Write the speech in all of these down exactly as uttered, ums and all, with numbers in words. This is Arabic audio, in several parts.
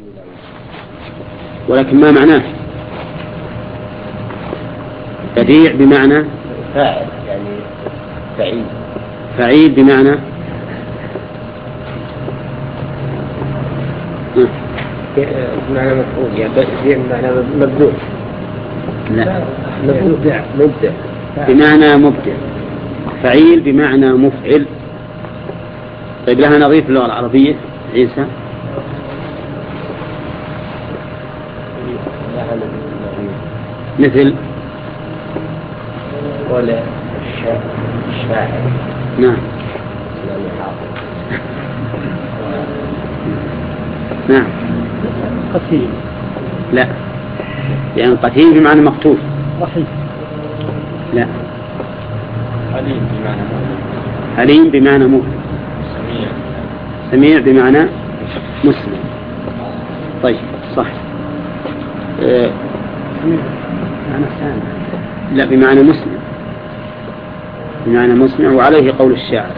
ولكن ما معناه؟ بديع بمعنى فاعل، يعني فعيل. فعيل بمعنى بمعنى مفعول، يعني بديع بمعنى مبدوع. لا، مبدع مبدع بمعنى مبدع. فعيل بمعنى مفعل. طيب لها نظير في اللغة العربية عيسى؟ مثل ولا الشاعر. نعم نعم. قتيل. لا، يعني قتيل بمعنى مقتول. رحيم. لا. حليم بمعنى حليم بمعنى مؤمن. سميع. سميع بمعنى مسلم. طيب صح. أه سميع بمعنى سامع. لا، بمعنى مسلم، بمعنى مسمع. وعليه قول الشاعر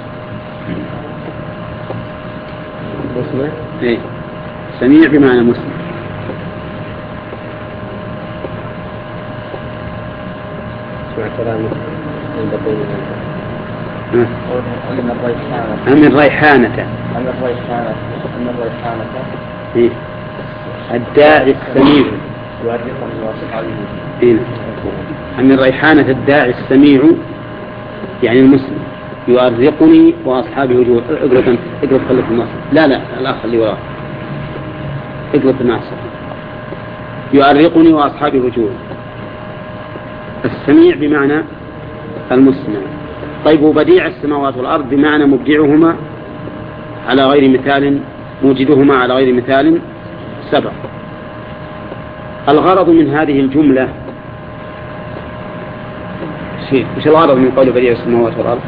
مسمع. ايه، سميع بمعنى مسمع. اسمع كلامه أم الريحانة أم الريحانة أم الريحانة إيه؟ الداعي السميع إيه؟ أم الريحانة الداعي السميع يعني المسلم يؤرقني وأصحابي وجوه. اقرأ اقرأ خليك في النصر. لا لا الأخ اللي وراه اقرأ في النصر. يؤرقني وأصحابي وجوه. السميع بمعنى المسمع. طيب وبديع السماوات والأرض بمعنى مبدعهما على غير مثال، موجدهما على غير مثال سبق. الغرض من هذه الجملة شيء. وش الغرض من قول بديع السماوات والأرض؟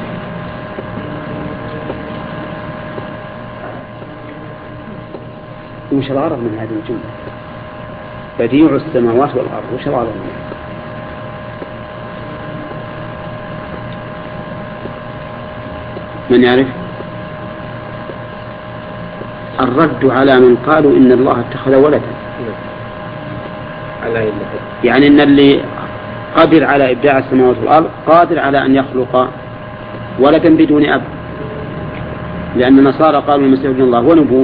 وش الغرض من هذه الجملة؟ بديع السماوات والأرض، وش الغرض منها؟ من يعرف؟ الرد على من قالوا إن الله اتخذ ولدا، يعني إن اللي قادر على إبداع السماوات والأرض قادر على أن يخلق ولدا بدون أب، لأن النصارى قالوا المسيح ابن الله ونبوه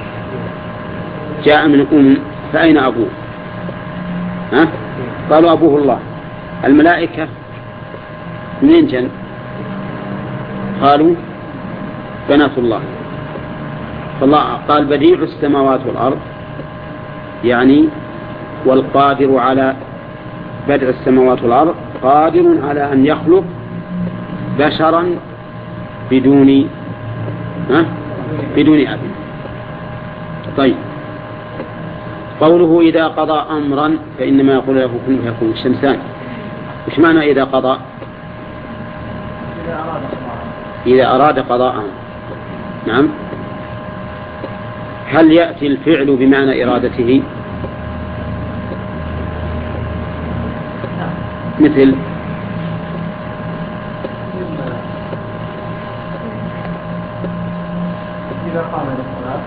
جاء من أم، فأين أبوه؟ ها؟ قالوا أبوه الله. الملائكة منين جن؟ قالوا بنات الله. فالله قال بديع السماوات والأرض، يعني والقادر على بدء السماوات والأرض قادر على أن يخلق بشرا بدون ها؟ بدون أب. طيب قوله إذا قضى أمرا فإنما يقول له كن فيكون. الشمسان وش معنى إذا قضى؟ إذا أراد قضاء. نعم. هل يأتي الفعل بمعنى إرادته؟ مثل إذا قام بالصلاة.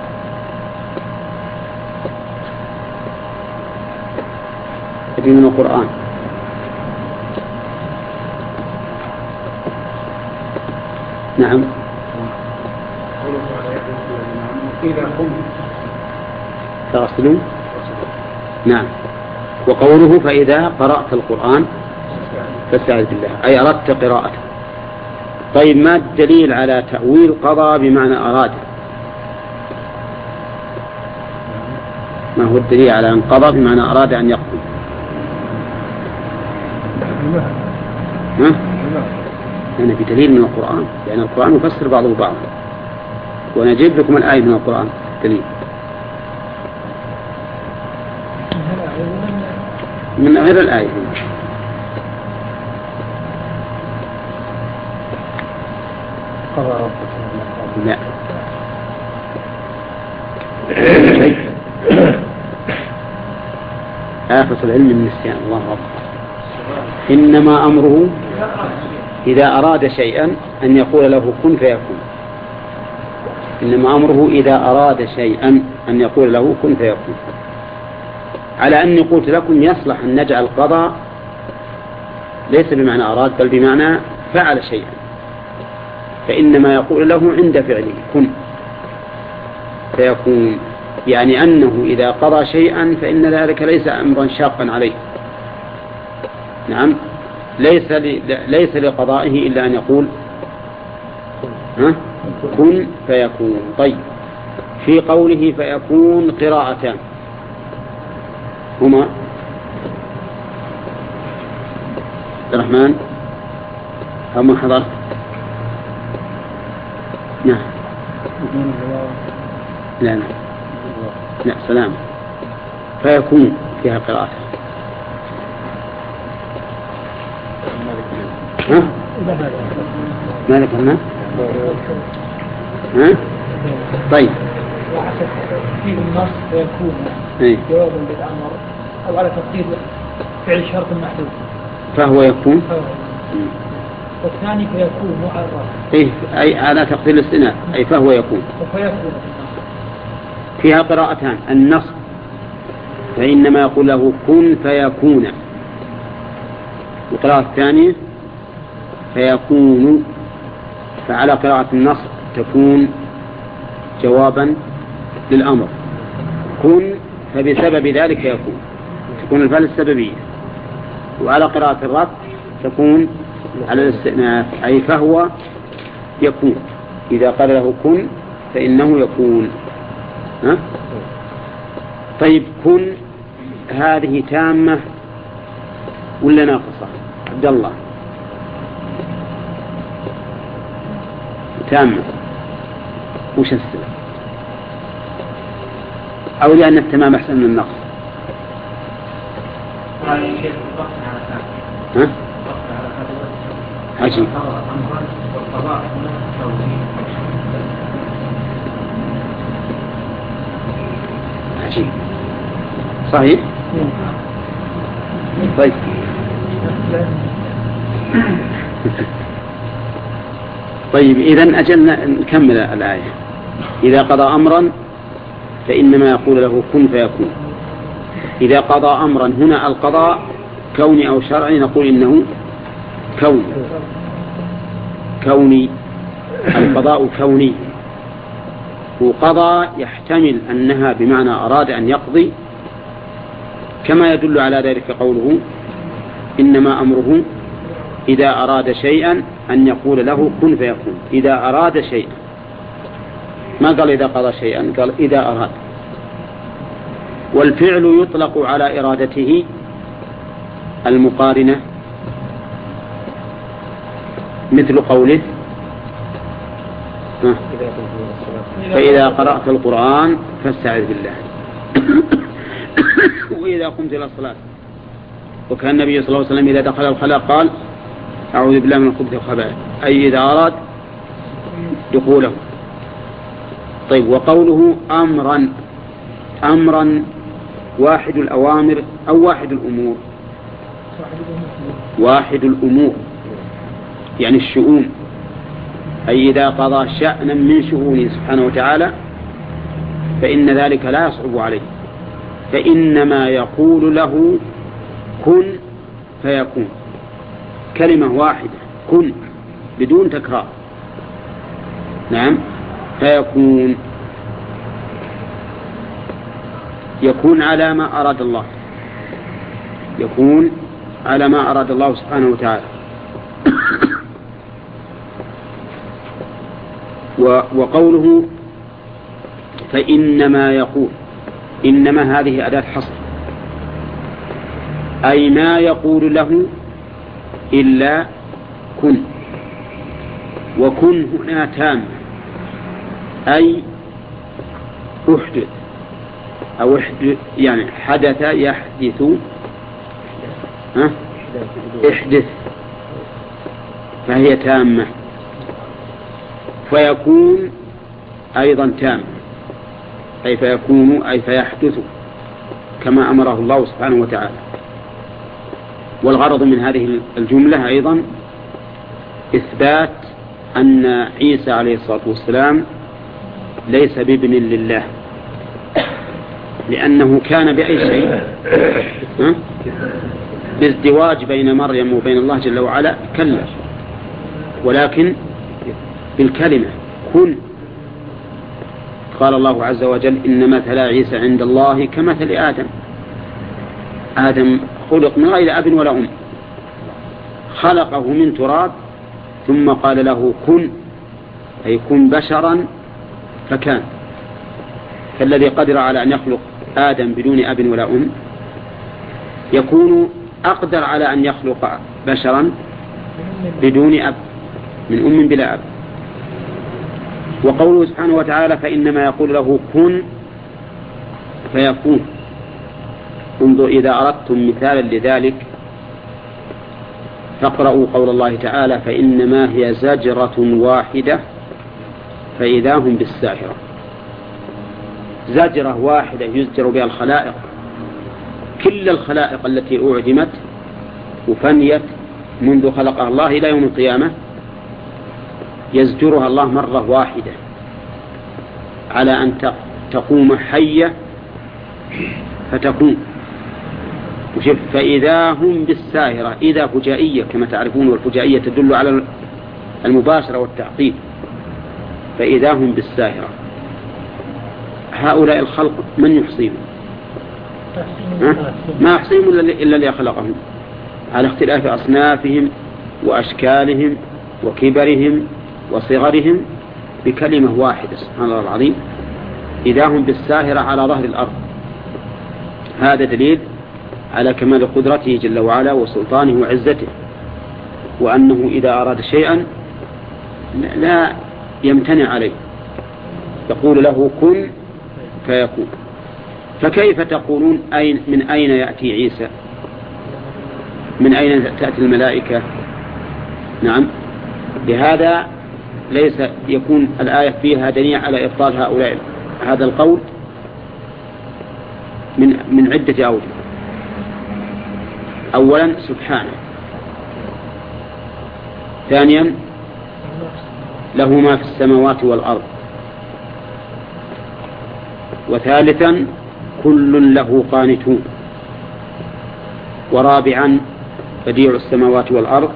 هذه من القرآن. نعم. إذا قمت تغسلون. نعم. وقوله فإذا قرأت القرآن فاستعذ بالله، أي أردت قراءته. طيب ما الدليل على تأويل قضى بمعنى أراد؟ ما هو الدليل على أن قضى بمعنى أراد أن يقضي؟ ها؟ أنا بدليل من القرآن، لأن القرآن يفسر بعضه بعضا، وأنا أجيب لكم الآية من القرآن دليل من غير الآية. لا. آفة العلم النسيان. الله أكبر. إنما أمره إذا أراد شيئا أن يقول له كن فيكون. إنما أمره إذا أراد شيئا أن يقول له كن فيكون. على أني قلت لكم يصلح أن نجعل القضاء ليس بمعنى أراد بل بمعنى فعل شيئا، فإنما يقول له عند فعله كن فيكون، يعني أنه إذا قضى شيئا فإن ذلك ليس أمرا شاقا عليه. نعم، ليس ليس لقضائه إلا أن يقول ها؟ كن فيكون. طيب، في قوله فيكون قراءتان هما الرحمن هما حضر نعم لا لا لا سلام فيكون فيها قراءة ها مالك هنا ها طيب في النص فيكون جوابا بالأمر أو على تقدير فعل شرط محدود فهو يكون، والثاني فيكون على الرأس إيه أي على تقدير الاستئناف، أي فهو يكون وفيكون فيها قراءتان. النص فإنما يقول له كن فيكون، القراءة الثانية فيكون، فعلى قراءة النص تكون جوابا للأمر كن، فبسبب ذلك يكون تكون الفعل السببية، وعلى قراءة الرفع تكون على الاستئناف، أي فهو يكون، إذا قال له كن فإنه يكون. ها؟ طيب، كن هذه تامة ولا ناقصة؟ عبد الله تامة، وش السبب؟ أو لأن التمام أحسن من النقص؟ ها؟ عجيب. عجيب صحيح. طيب طيب إذن أجلنا نكمل الآية. إذا قضى أمرا فإنما يقول له كن فيكون. إذا قضى أمرا هنا القضاء كوني أو شرعي نقول إنه كوني، كوني القضاء كوني، وقضى يحتمل أنها بمعنى أراد أن يقضي، كما يدل على ذلك قوله إنما أمره إذا أراد شيئا أن يقول له كن فيكون. إذا أراد شيئا، ما قال إذا قضى شيئا، قال إذا أراد. والفعل يطلق على إرادته المقارنة، مثل قوله فإذا قرأت القرآن فاستعذ بالله وإذا قمت إلى الصلاة. وكان النبي صلى الله عليه وسلم إذا دخل الخلاء قال أعوذ بالله من الخبث والخبائث، أي إذا أراد دخوله. طيب، وقوله أمرا، أمرا واحد الأوامر أو واحد الأمور؟ واحد الأمور، يعني الشؤون، أي إذا قضى شأنا من شؤونه سبحانه وتعالى فإن ذلك لا يصعب عليه، فإنما يقول له كن فيكون، كلمة واحدة كن بدون تكرار. نعم، فيكون، يكون على ما أراد الله، يكون على ما أراد الله سبحانه وتعالى. وقوله فإنما يقول، إنما هذه أداة حصر، أي ما يقول له إلا كن. وكن هنا تام، أي أحدث أو احدث، يعني حدث يحدث، ها؟ احدث، فهي تامة. فيكون أيضا تام، أي فيكون أي فيحدث كما أمره الله سبحانه وتعالى. والغرض من هذه الجملة أيضا إثبات أن عيسى عليه الصلاة والسلام ليس بابن لله، لأنه كان بأي شيء بالازدواج بين مريم وبين الله جل وعلا كلا، ولكن بالكلمة كن. قال الله عز وجل إن مثل عيسى عند الله كمثل آدم. آدم خلق من غير أب ولا أم، خلقه من تراب ثم قال له كن، أي كن بشرا فكان. فالذي قدر على أن يخلق آدم بدون أب ولا أم يكون أقدر على أن يخلق بشرا بدون أب، من أم بلا أب. وقوله سبحانه وتعالى فإنما يقول له كن فيكون. انظر إذا أردتم مثالا لذلك فاقرأوا قول الله تعالى فإنما هي زجرة واحدة فإذا هم بالساهرة. زجرة واحدة يزجر بها الخلائق، كل الخلائق التي أعدمت وفنيت منذ خلقها الله إلى يوم القيامة يزجرها الله مرة واحدة على أن تقوم حية فتكون. فإذا هم بالساهرة، إذا فجائية كما تعرفون، والفجائية تدل على المباشرة والتعقيد. فإذا هم بالساهرة. هؤلاء الخلق من يحصيهم؟ ما يحصيهم إلا اللي خلقهم، على اختلاف أصنافهم وأشكالهم وكبرهم وصغرهم بكلمة واحدة. سبحان الله العظيم. إذا هم بالساهرة على ظهر الأرض. هذا دليل على كمال قدرته جل وعلا وسلطانه وعزته، وأنه إذا أراد شيئا لا يمتنع عليه، يقول له كن فيكون. فكيف تقولون أين من أين يأتي عيسى؟ من أين تأتي الملائكة؟ نعم، لهذا ليس يكون الآية فيها دليل على إبطال هؤلاء هذا القول من من عدة أوجه. أولا سبحانه، ثانيا له ما في السماوات والأرض، وثالثا كل له قانتون، ورابعا بديع السماوات والأرض،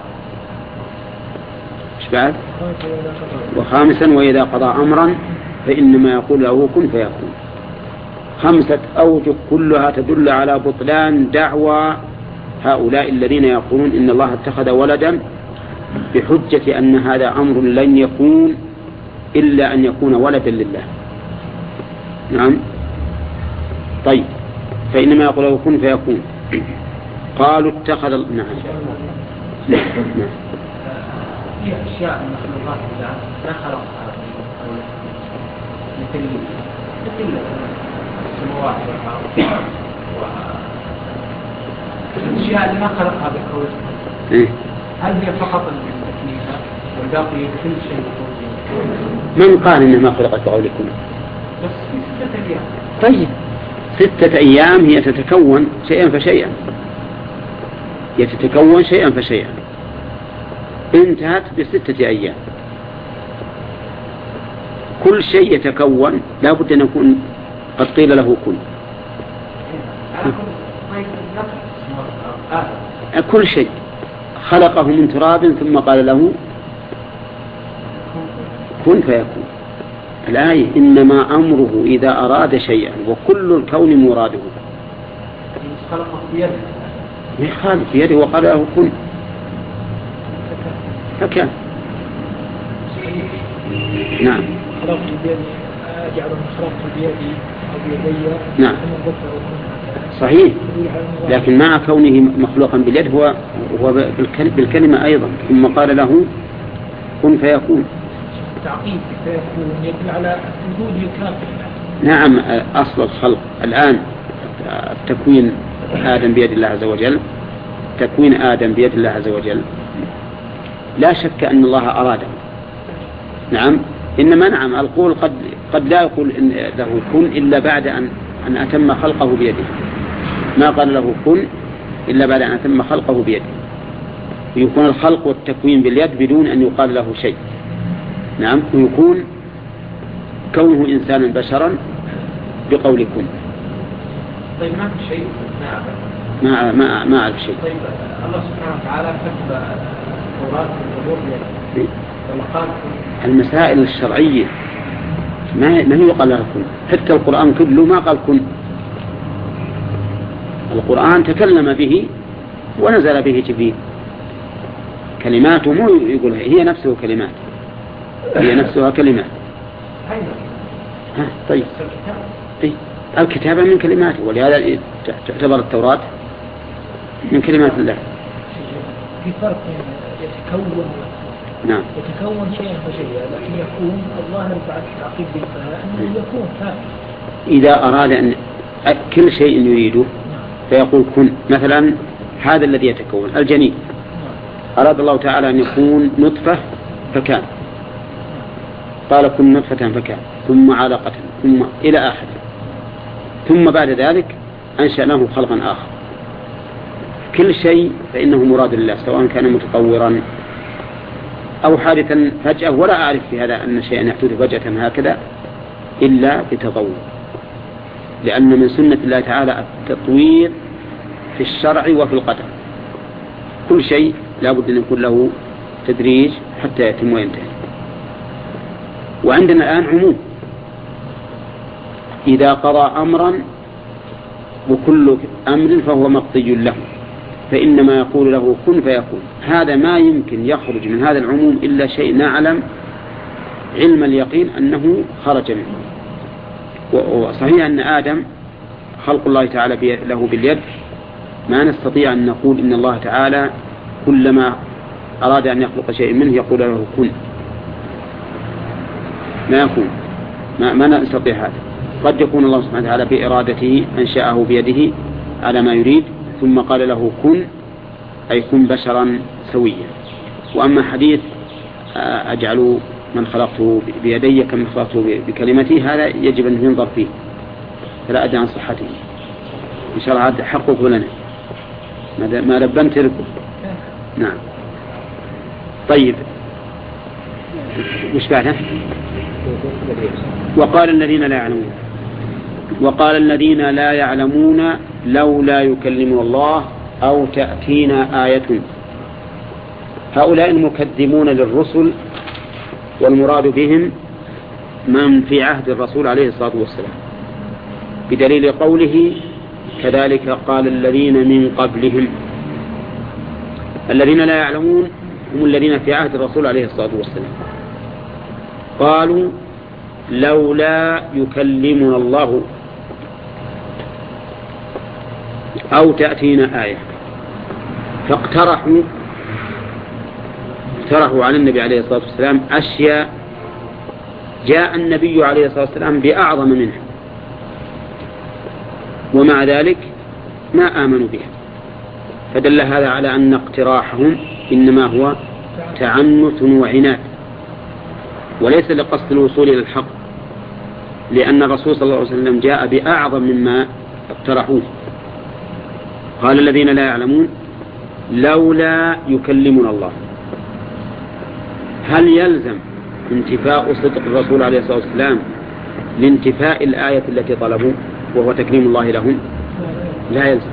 ايش بعد؟ وخامسا وإذا قضى أمرا فإنما يقول له كن فيكون. خمسة أوجه كلها تدل على بطلان دعوى هؤلاء الذين يقولون إن الله اتخذ ولدا بحجة أن هذا أمر لن يكون إلا أن يكون ولدا لله. نعم. طيب، فإنما يقول له كن فيكون. قالوا اتخذ. نعم. نعم. في أشياء من مخلوقات الله لا خلقها مثل مثل السماوات والأرض، والأشياء اللي ما خلقها بقوله هل هي فقط التكليفة والباقي كل شيء بقوله؟ من قال إنها ما خلقت بقولكم؟ بس في ستة أيام. طيب، ستة أيام هي تتكون شيئا فشيئا، هي تتكون شيئا فشيئا، انتهت بستة أيام. كل شيء يتكون لا بد أن يكون قد قيل له كن. كل شيء خلقه من تراب ثم قال له كن فيكون. الآية إنما أمره إذا أراد شيئا وكل الكون مراده. خلقه بيده، يخالف بيده وقال له كن فكان. نعم. خلقت بيدي، أجعل خلقت بيدي أو بيدي. نعم صحيح، لكن مع كونه مخلوقا باليد هو هو بالكلمة أيضا. ثم قال له كن فيكون. تعقيد فيكون يدل على وجود الكافر. نعم، أصل الخلق الآن التكوين آدم بيد الله عز وجل، تكوين آدم بيد الله عز وجل، لا شك أن الله أراده. نعم، إنما نعم القول قد قد لا يقول إن له كن إلا بعد أن أن أتم خلقه بيده. ما قال له كن إلا بعد أن أتم خلقه بيده، ويكون الخلق والتكوين باليد بدون أن يقال له شيء. نعم، ويكون كونه إنسانا بشرا بقول كن. طيب ما في شيء ما أعرف ما ما ما أعرف شيء. طيب الله سبحانه وتعالى كتب التوراة والزبور والقرآن. المسائل الشرعية ما ما يقال لها كن، حتى القرآن كله ما قال كن. القرآن تكلم به ونزل به جبريل، كلماته مو يقول هي نفسه كلمات، هي نفسها كلمات. ها طيب طيب الكتابة من كلماته، ولهذا تعتبر التوراة من كلمات الله. في فرق يتكون نعم يتكون شيئا فشيئا، لكن يكون الله يرفع التعقيد بالفعل أنه يكون فعل. إذا أراد أن كل شيء يريده فيقول كن. مثلا هذا الذي يتكون الجنين، أراد الله تعالى أن يكون نطفة فكان، قال كن نطفة فكان، ثم علقة، ثم إلى آخره، ثم بعد ذلك أنشأناه خلقا آخر. كل شيء فإنه مراد الله، سواء كان متطورا أو حادثا فجأة، ولا أعرف في هذا أن شيئا يحدث فجأة هكذا إلا بتطور، لأن من سنة الله تعالى التطوير في الشرع وفي القدر. كل شيء لابد أن يكون له تدريج حتى يتم وينتهي. وعندنا الآن عموم، إذا قضى أمرا وكل أمر فهو مقضي له، فإنما يقول له كن فيكون. هذا ما يمكن يخرج من هذا العموم إلا شيء نعلم علم اليقين أنه خرج منه. وصحيح أن آدم خلق الله تعالى له باليد، ما نستطيع أن نقول إن الله تعالى كلما أراد أن يخلق شيء منه يقول له كن، ما يكون، ما, ما نستطيع هذا. قد يكون الله سبحانه وتعالى بإرادته أنشأه بيده على ما يريد ثم قال له كن، أي كن بشرا سويا. وأما حديث أجعل من خلقته بيدي كمن خلقته بكلمتي، هذا يجب أن ينظر فيه، فلا أدري عن صحته. إن شاء الله هذا حقق لنا ما لبنت لكم. نعم طيب وش بعده؟ وقال الذين لا يعلمون وقال الذين لا يعلمون لولا يكلمنا الله أو تأتينا آية. هؤلاء المكذبون للرسل والمراد بهم من في عهد الرسول عليه الصلاة والسلام، بدليل قوله كذلك قال الذين من قبلهم. الذين لا يعلمون هم الذين في عهد الرسول عليه الصلاة والسلام، قالوا لولا يكلمنا الله أو تأتينا آية، فاقترحوا اقترحوا على النبي عليه الصلاة والسلام أشياء جاء النبي عليه الصلاة والسلام بأعظم منها، ومع ذلك ما آمنوا بها. فدل هذا على أن اقتراحهم إنما هو تعنت وعناد، وليس لقصد الوصول إلى الحق، لأن الرسول صلى الله عليه وسلم جاء بأعظم مما اقترحوه. قال الذين لا يعلمون لولا يكلمنا الله. هل يلزم انتفاء صدق الرسول عليه الصلاة والسلام لانتفاء الآية التي طلبوا وهو تكريم الله لهم؟ لا يلزم،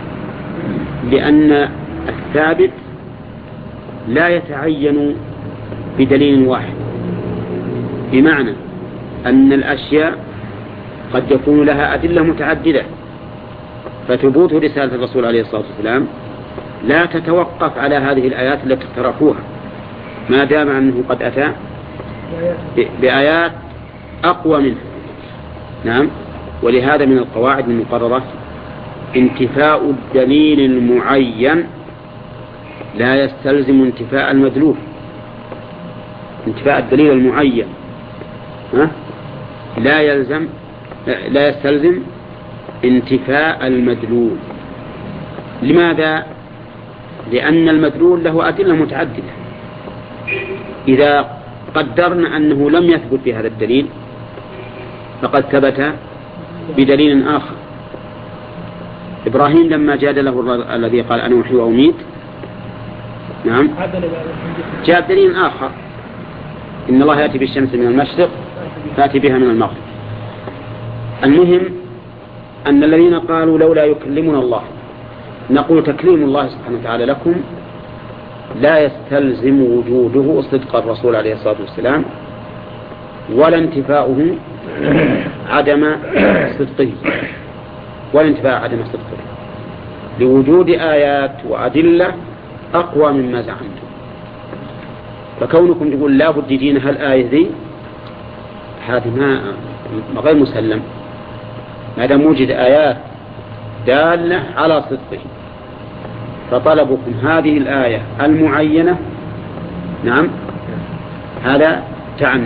لأن الثابت لا يتعين بدليل واحد، بمعنى أن الأشياء قد يكون لها أدلة متعددة، فثبوت رسالة الرسول عليه الصلاة والسلام لا تتوقف على هذه الآيات التي اقترحوها، ما دام أنه قد أتى بآيات أقوى منها. نعم، ولهذا من القواعد المقررة انتفاء الدليل المعين لا يستلزم انتفاء المدلول. انتفاء الدليل المعين ها؟ لا يلزم لا يستلزم انتفاء المدلول. لماذا؟ لأن المدلول له أدلة متعددة. إذا قدرنا أنه لم يثبت بهذا الدليل فقد ثبت بدليل آخر. إبراهيم لما جادله الذي قال أنا أحيي وأميت، نعم، جاء دليل آخر، إن الله يأتي بالشمس من المشرق فأتي بها من المغرب. المهم أن الذين قالوا لولا يكلمنا الله، نقول تكليم الله سبحانه وتعالى لكم لا يستلزم وجوده صدق الرسول عليه الصلاة والسلام، ولا انتفاؤه عدم صدقه، ولا انتفاء عدم صدقه، لوجود آيات وأدلة أقوى مما زعمتم. فكونكم تقول لا بد دين هالآية ذي، هذه ما غير مسلم، ما دام وجد آيات دالة على صدقه. فطلبكم هذه الآية المعينة نعم هذا تعنت،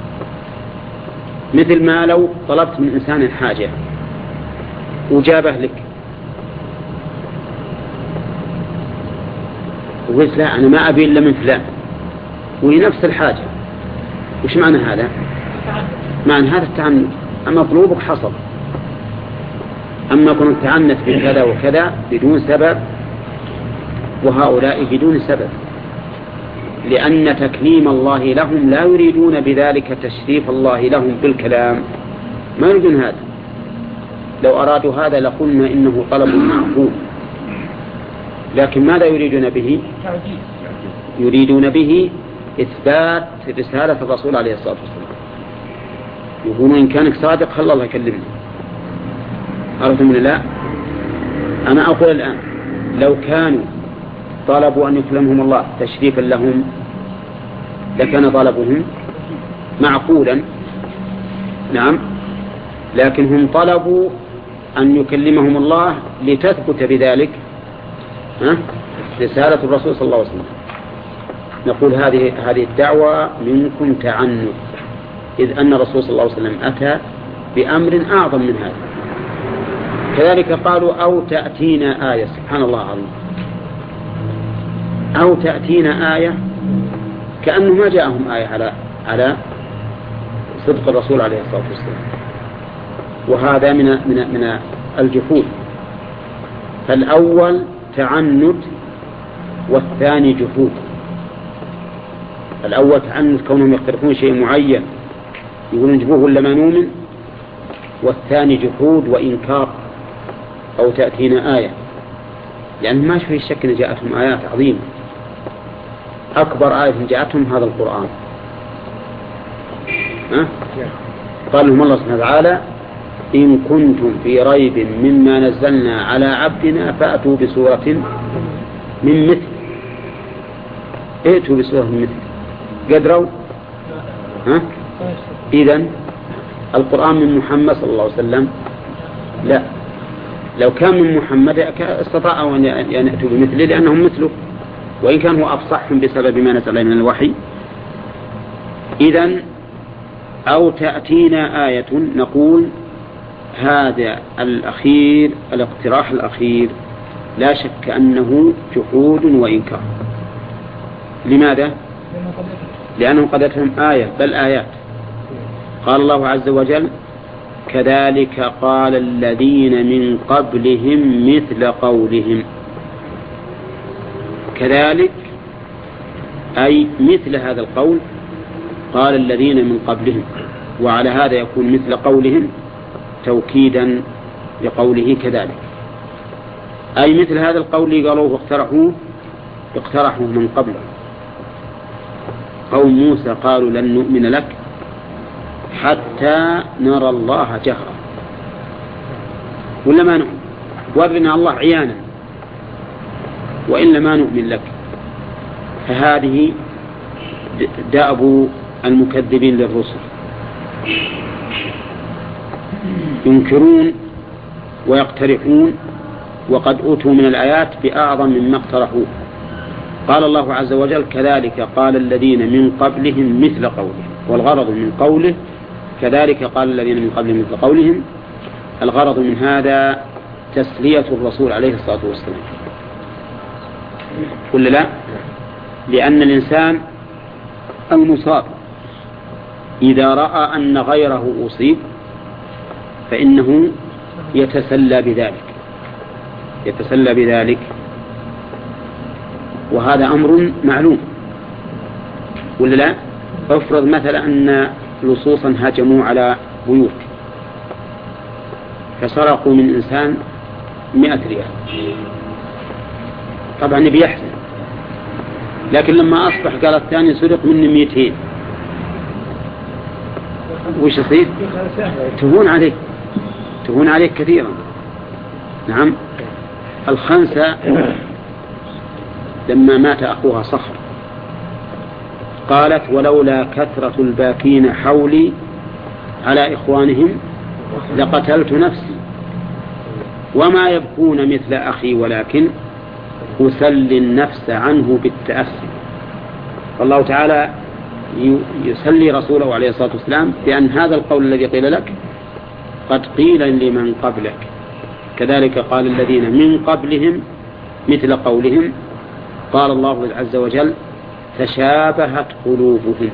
مثل ما لو طلبت من إنسان حاجة وجابه لك وقلت لا أنا ما أبي إلا من فلان وهي نفس الحاجة، وش معنى هذا؟ معنى هذا التعنت، أما مطلوبك حصل. أما كنت تعنت بكذا وكذا بدون سبب، وهؤلاء بدون سبب، لأن تكليم الله لهم لا يريدون بذلك تشريف الله لهم بالكلام، ما يريدون هذا. لو أرادوا هذا لقلنا إنه طلب معقول، لكن ماذا يريدون به؟ يريدون به إثبات رسالة الرسول عليه الصلاة والسلام. يقولون إن كانك صادق خلى الله يكلمني. عرفتم من لا؟ أنا أقول الآن لو كانوا طلبوا أن يكلمهم الله تشريفا لهم لكان طلبهم معقولا، نعم، لكن هم طلبوا أن يكلمهم الله لتثبت بذلك ها؟ رسالة الرسول صلى الله عليه وسلم. نقول هذه هذه الدعوة منكم تعنت، إذ أن الرسول صلى الله عليه وسلم أتى بأمر أعظم من هذا. كذلك قالوا أو تأتينا آية، سبحان الله العظيم، أو تأتينا آية، كأنه ما جاءهم آية على على صدق الرسول عليه الصلاة والسلام، وهذا من من من الجحود. فالأول تعنت والثاني جحود. الأول تعنت كونهم يقترحون شيء معين يقولون نجبوه ولا ما نؤمن، والثاني جحود وإنكار أو تأتينا آية، لأن ما في شك أن جاءتهم آيات عظيمة. أكبر آية جاءتهم هذا القرآن. أه؟ قال لهم الله سبحانه وتعالى إن كنتم في ريب مما نزلنا على عبدنا فأتوا بسورة من مثل، ائتوا بسورة من مثل، قدروا؟ ها؟ إذن القرآن من محمد صلى الله عليه وسلم؟ لا، لو كان من محمد استطاعوا أن يأتوا بمثله لأنهم مثله، وإن كان هو أفصحهم بسبب ما نزل من الوحي. إذن أو تأتينا آية، نقول هذا الأخير الاقتراح الأخير لا شك أنه جحود وإنكار. لماذا؟ لأنهم قدتهم آية بل آيات. قال الله عز وجل كذلك قال الذين من قبلهم مثل قولهم. كذلك أي مثل هذا القول قال الذين من قبلهم، وعلى هذا يكون مثل قولهم توكيدا لقوله كذلك، أي مثل هذا القول قالوه واقترحوه اقترحوا من قبله. قوم موسى قالوا لن نؤمن لك حتى نرى الله جهرا، ولا ما نؤمن، ورنا الله عيانا وإلا ما نؤمن لك. فهذه دأب المكذبين للرسل، ينكرون ويقترحون وقد أوتوا من الآيات بأعظم مما اقترحوه. قال الله عز وجل كذلك قال الذين من قبلهم مثل قولهم، والغرض من قوله كذلك قال الذين من قبلهم مثل قولهم، الغرض من هذا تسلية الرسول عليه الصلاة والسلام، قل لا، لأن الإنسان المصاب إذا رأى أن غيره أصيب فإنه يتسلى بذلك يتسلى بذلك وهذا أمر معلوم، ولا لا؟ افرض مثلا أن لصوصا هاجموا على بيوت فسرقوا من إنسان مئة ريال، طبعا النبي يحزن، لكن لما أصبح قال الثاني سرق مني مئتين، وش يصير؟ تهون عليك، تهون عليك كثيرا. نعم. الخنسة لما مات أخوها صخر قالت ولولا كثرة الباكين حولي على إخوانهم لقتلت نفسي وما يبكون مثل أخي ولكن أسلي النفس عنه بالتأسي. فالله تعالى يسلي رسوله عليه الصلاة والسلام بأن هذا القول الذي قيل لك قد قيل لمن قبلك، كذلك قال الذين من قبلهم مثل قولهم. قال الله عز وجل تشابهت قلوبهم.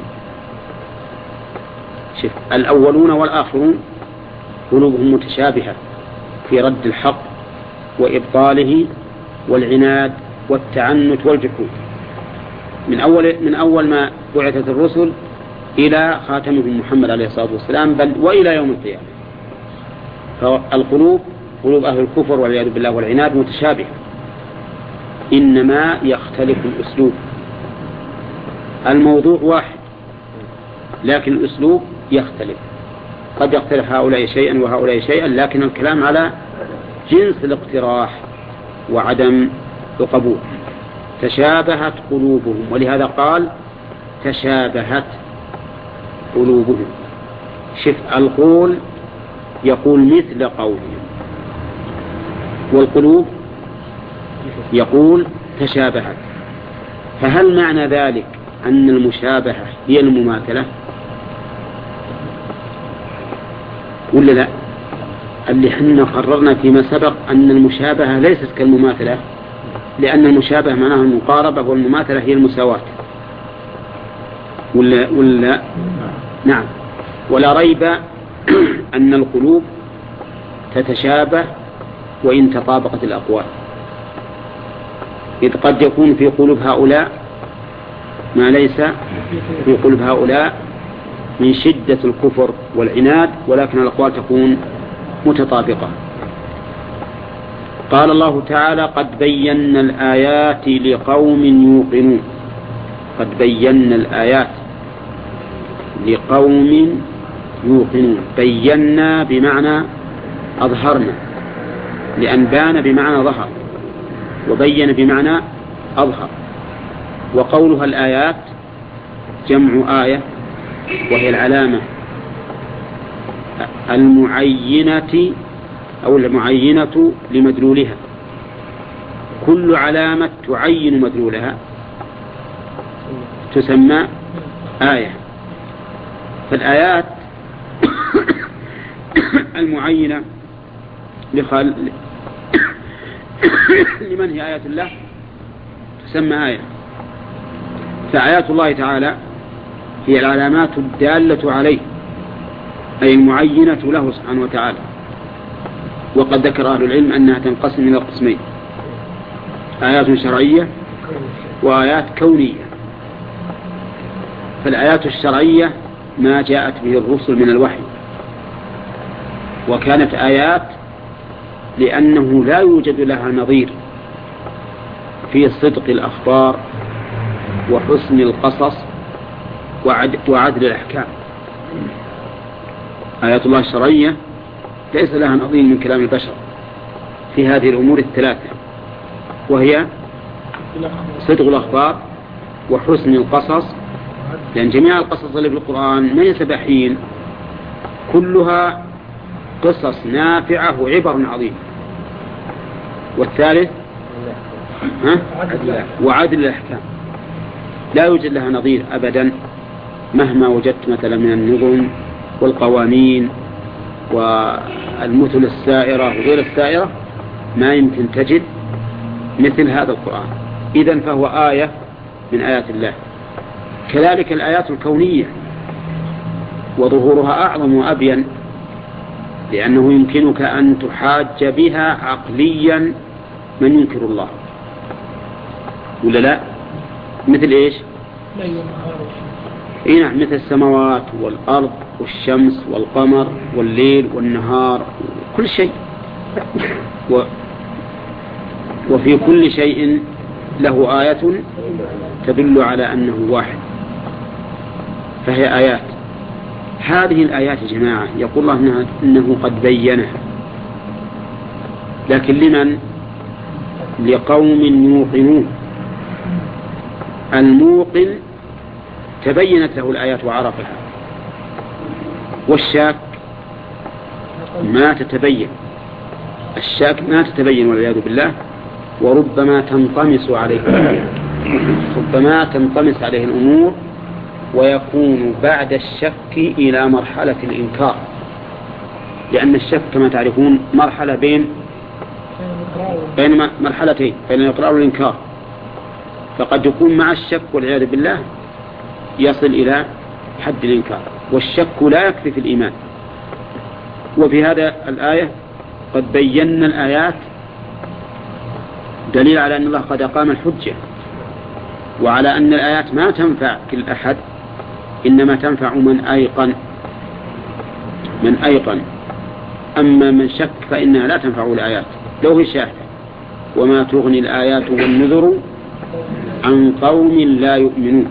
شوف الأولون والآخرون قلوبهم متشابهة في رد الحق وإبطاله والعناد والتعنت والجحود، من أول من أول ما بعثت الرسل إلى خاتمهم محمد عليه الصلاة والسلام، بل وإلى يوم القيامة. فالقلوب قلوب أهل الكفر والعياذ بالله والعناد متشابهة، إنما يختلف الأسلوب. الموضوع واحد لكن الأسلوب يختلف، قد يقترح هؤلاء شيئا وهؤلاء شيئا، لكن الكلام على جنس الاقتراح وعدم القبول. تشابهت قلوبهم، ولهذا قال تشابهت قلوبهم. شف القول يقول مثل قولهم، والقلوب يقول تشابهت. فهل معنى ذلك أن المشابهة هي المماثلة ولا لا؟ اللي حنا قررنا فيما سبق أن المشابهة ليست كالمماثلة، لأن المشابهة معناها المقاربة والمماثلة هي المساواة، ولا ولا نعم. ولا ريب أن القلوب تتشابه وإن تطابقت الأقوال، إذ قد يكون في قلوب هؤلاء ما ليس في قلوب هؤلاء من شدة الكفر والعناد، ولكن الأقوال تكون متطابقة. قال الله تعالى قد بينا الآيات لقوم يوقنون. قد بينا الآيات لقوم يوقنون. بينا بمعنى أظهرنا، لأن بان بمعنى ظهر، وبين بمعنى أظهر. وقولها الآيات جمع آية، وهي العلامة المعينة أو المعينة لمدلولها. كل علامة تعين مدلولها تسمى آية. فالآيات المعينة لخال... لمن هي آيات الله تسمى آية. فآيات الله تعالى هي العلامات الدالة عليه، أي المعينة له سبحانه وتعالى. وقد ذكر أهل العلم أنها تنقسم إلى قسمين: آيات شرعية وآيات كونية. فالآيات الشرعية ما جاءت به الرسل من الوحي، وكانت آيات لأنه لا يوجد لها نظير في صدق الأخبار وحسن القصص وعدل الأحكام. آيات الله الشرعية ليس لها نظير من كلام البشر في هذه الأمور الثلاثة، وهي صدق الأخبار وحسن القصص، لأن جميع القصص اللي في القرآن ما هي سباحين، كلها قصص نافعة وعبر عظيمة. والثالث ها؟ وعدل الأحكام، لا يوجد لها نظير أبدا، مهما وجدت مثلا من النظم والقوانين والمثل السائرة وغير السائرة ما يمكن تجد مثل هذا القرآن. إذن فهو آية من آيات الله. كذلك الآيات الكونية وظهورها أعظم وأبين، لأنه يمكنك أن تحاج بها عقليا من ينكر الله ولا لا؟ مثل إيش؟ إيه نعم، مثل السماوات والأرض والشمس والقمر والليل والنهار كل شيء و وفي كل شيء له آية تدل على أنه واحد، فهي آيات. هذه الآيات يا جماعة يقول الله إنه قد بينها، لكن لمن؟ لقوم يوقنون. الموقن تبينت له الآيات وعرفها، والشاك ما تتبين. الشاك ما تتبين والعياذ بالله، وربما تنطمس عليه ربما تنطمس عليه الأمور، ويكون بعد الشك إلى مرحلة الإنكار، لأن الشك كما تعرفون مرحلة بين بين مرحلتين، بين الإقرار والإنكار، فقد يكون مع الشك والعياذ بالله يصل إلى حد الإنكار، والشك لا يكفي في الإيمان. وفي هذا الآية قد بينا الآيات دليل على أن الله قد أقام الحجة، وعلى أن الآيات ما تنفع كل أحد، إنما تنفع من أيقن من أيقن أما من شك فإنها لا تنفع الآيات لو هي شاهدة. وما تغني الآيات والنذر عن قوم لا يؤمنون.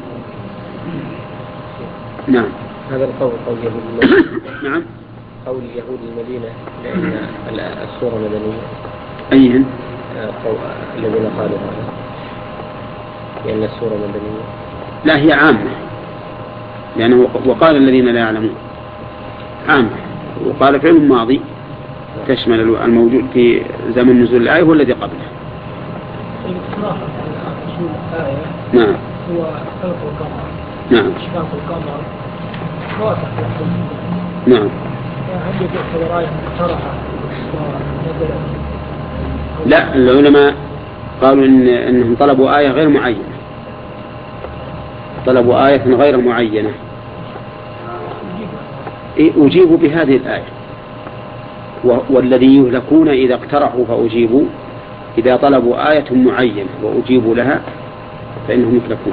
نعم، هذا القول قول يهود المدينة. نعم، قول يهود المدينة، لأن السورة مدنية. أيهن؟ الذين قالوا هذا لأن السورة مدنية. لا، هي عامة، لأنه وقال الذين لا يعلمون عامة، وقال فعل ماضي تشمل الموجود في زمن نزول الآية والذي قبله. الاقتراح على نزول الآية نعم هو خلق القمر، نعم، إشفاق القمر، واضح لكم. نعم، عندك اعتبارات مقترحة ونزلت. لا، العلماء قالوا إن إنهم طلبوا آية غير معينة، طلبوا آية غير معينة. أجيبوا بهذه الآية، والذي يهلكون إذا اقترحوا فأجيبوا، إذا طلبوا آية معينة وأجيبوا لها فإنهم يهلكون.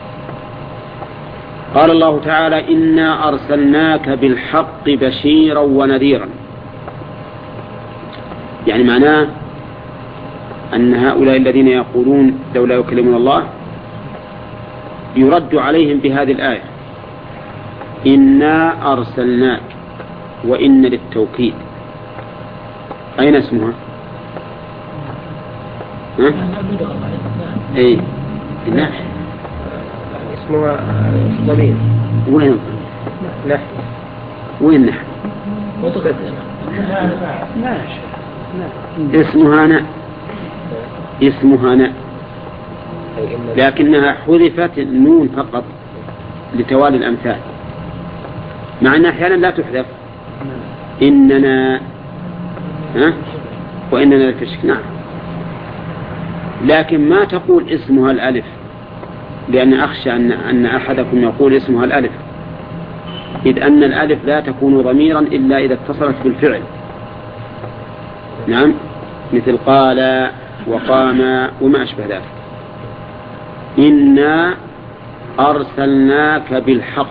قال الله تعالى: إنا أرسلناك بالحق بشيرا ونذيرا. يعني معناه أن هؤلاء الذين يقولون لولا يكلمون الله يرد عليهم بهذه الآية: إنا أرسلناك، وإن للتوكيد. أين اسمها؟ ها؟ أي نحن اسمها ضمير. وين نحن؟ وين نحن؟ اسمها نا اسمها نا لكنها حذفت النون فقط لتوالي الأمثال، مع أنها أحيانا لا تحذف. إننا ها وإننا لفشك، نعم، لكن ما تقول اسمها الألف، لأن أخشى أن أن أحدكم يقول اسمها الألف، إذ أن الألف لا تكون ضميرا إلا إذا اتصلت بالفعل. نعم، مثل قال وقام وما أشبه ذلك. إنا أرسلناك بالحق.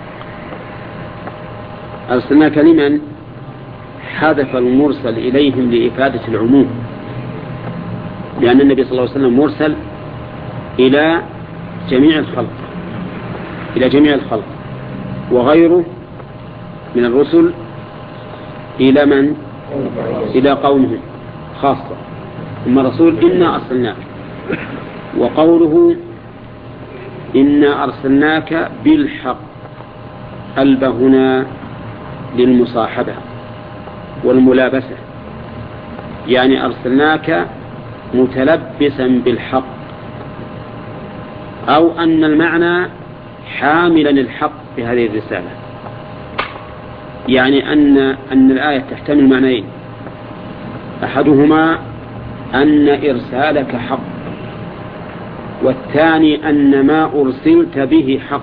أرسلناك لمن؟ حذف المرسل إليهم لإفادة العموم، لأن النبي صلى الله عليه وسلم مرسل إلى جميع الخلق إلى جميع الخلق وغيره من الرسل إلى من؟ إلى قومهم خاصة. ثم رسول إنا أرسلناك. وقوله إنا أرسلناك بالحق، الب هنا للمصاحبة والملابسة، يعني أرسلناك متلبسا بالحق، أو أن المعنى حاملا الحق بهذه الرسالة، يعني أن أن الآية تحتمل معنيين: أحدهما أن إرسالك حق، والثاني أن ما أرسلت به حق.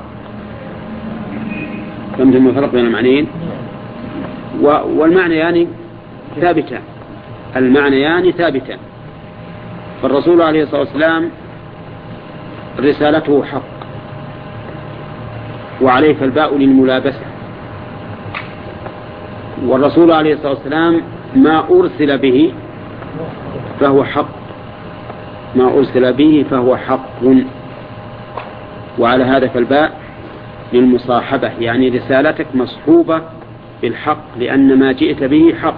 فهمتم الفرق بين المعنيين؟ والمعنيان ثابتان المعنيان ثابتان فالرسول عليه الصلاة والسلام رسالته حق، وعليه فالباء للملابسة، والرسول عليه الصلاة والسلام ما أرسل به فهو حق، ما أرسل به فهو حق. وعلى هذا فالباء للمصاحبة، يعني رسالتك مصحوبة بالحق لأن ما جئت به حق.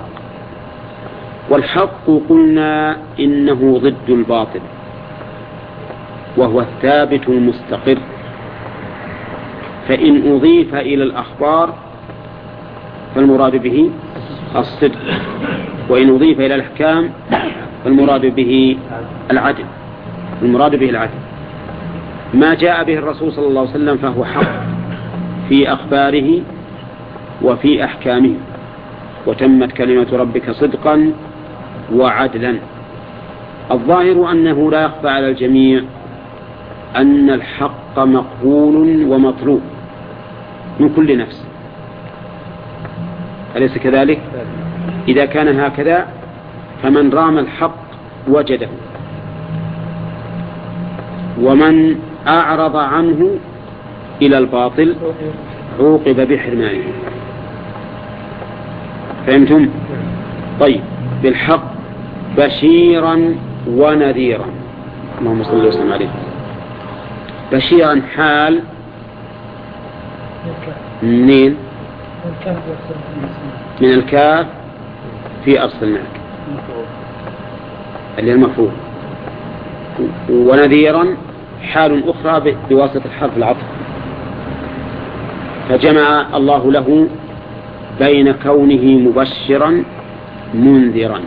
والحق قلنا إنه ضد الباطل وهو الثابت المستقر، فإن أضيف إلى الأخبار فالمراد به الصدق، وإن أضيف إلى الأحكام فالمراد به العدل، المراد به العدل. ما جاء به الرسول صلى الله عليه وسلم فهو حق في أخباره وفي أحكامه، وتمت كلمة ربك صدقا وعدلا. الظاهر أنه لا يخفى على الجميع أن الحق مقبول ومطلوب من كل نفس، أليس كذلك؟ إذا كان هكذا فمن رام الحق وجده، ومن أعرض عنه إلى الباطل عوقب بحرمانه. فهمتم؟ طيب، بالحق بشيرا ونذيرا. اللهم صل وسلم عليه. بشيرا حال منين؟ من الكاف في أرسلناك اللي المفروض، ونذيرا حال أخرى بواسطة حرف العطف، فجمع الله له بين كونه مبشرا منذرا،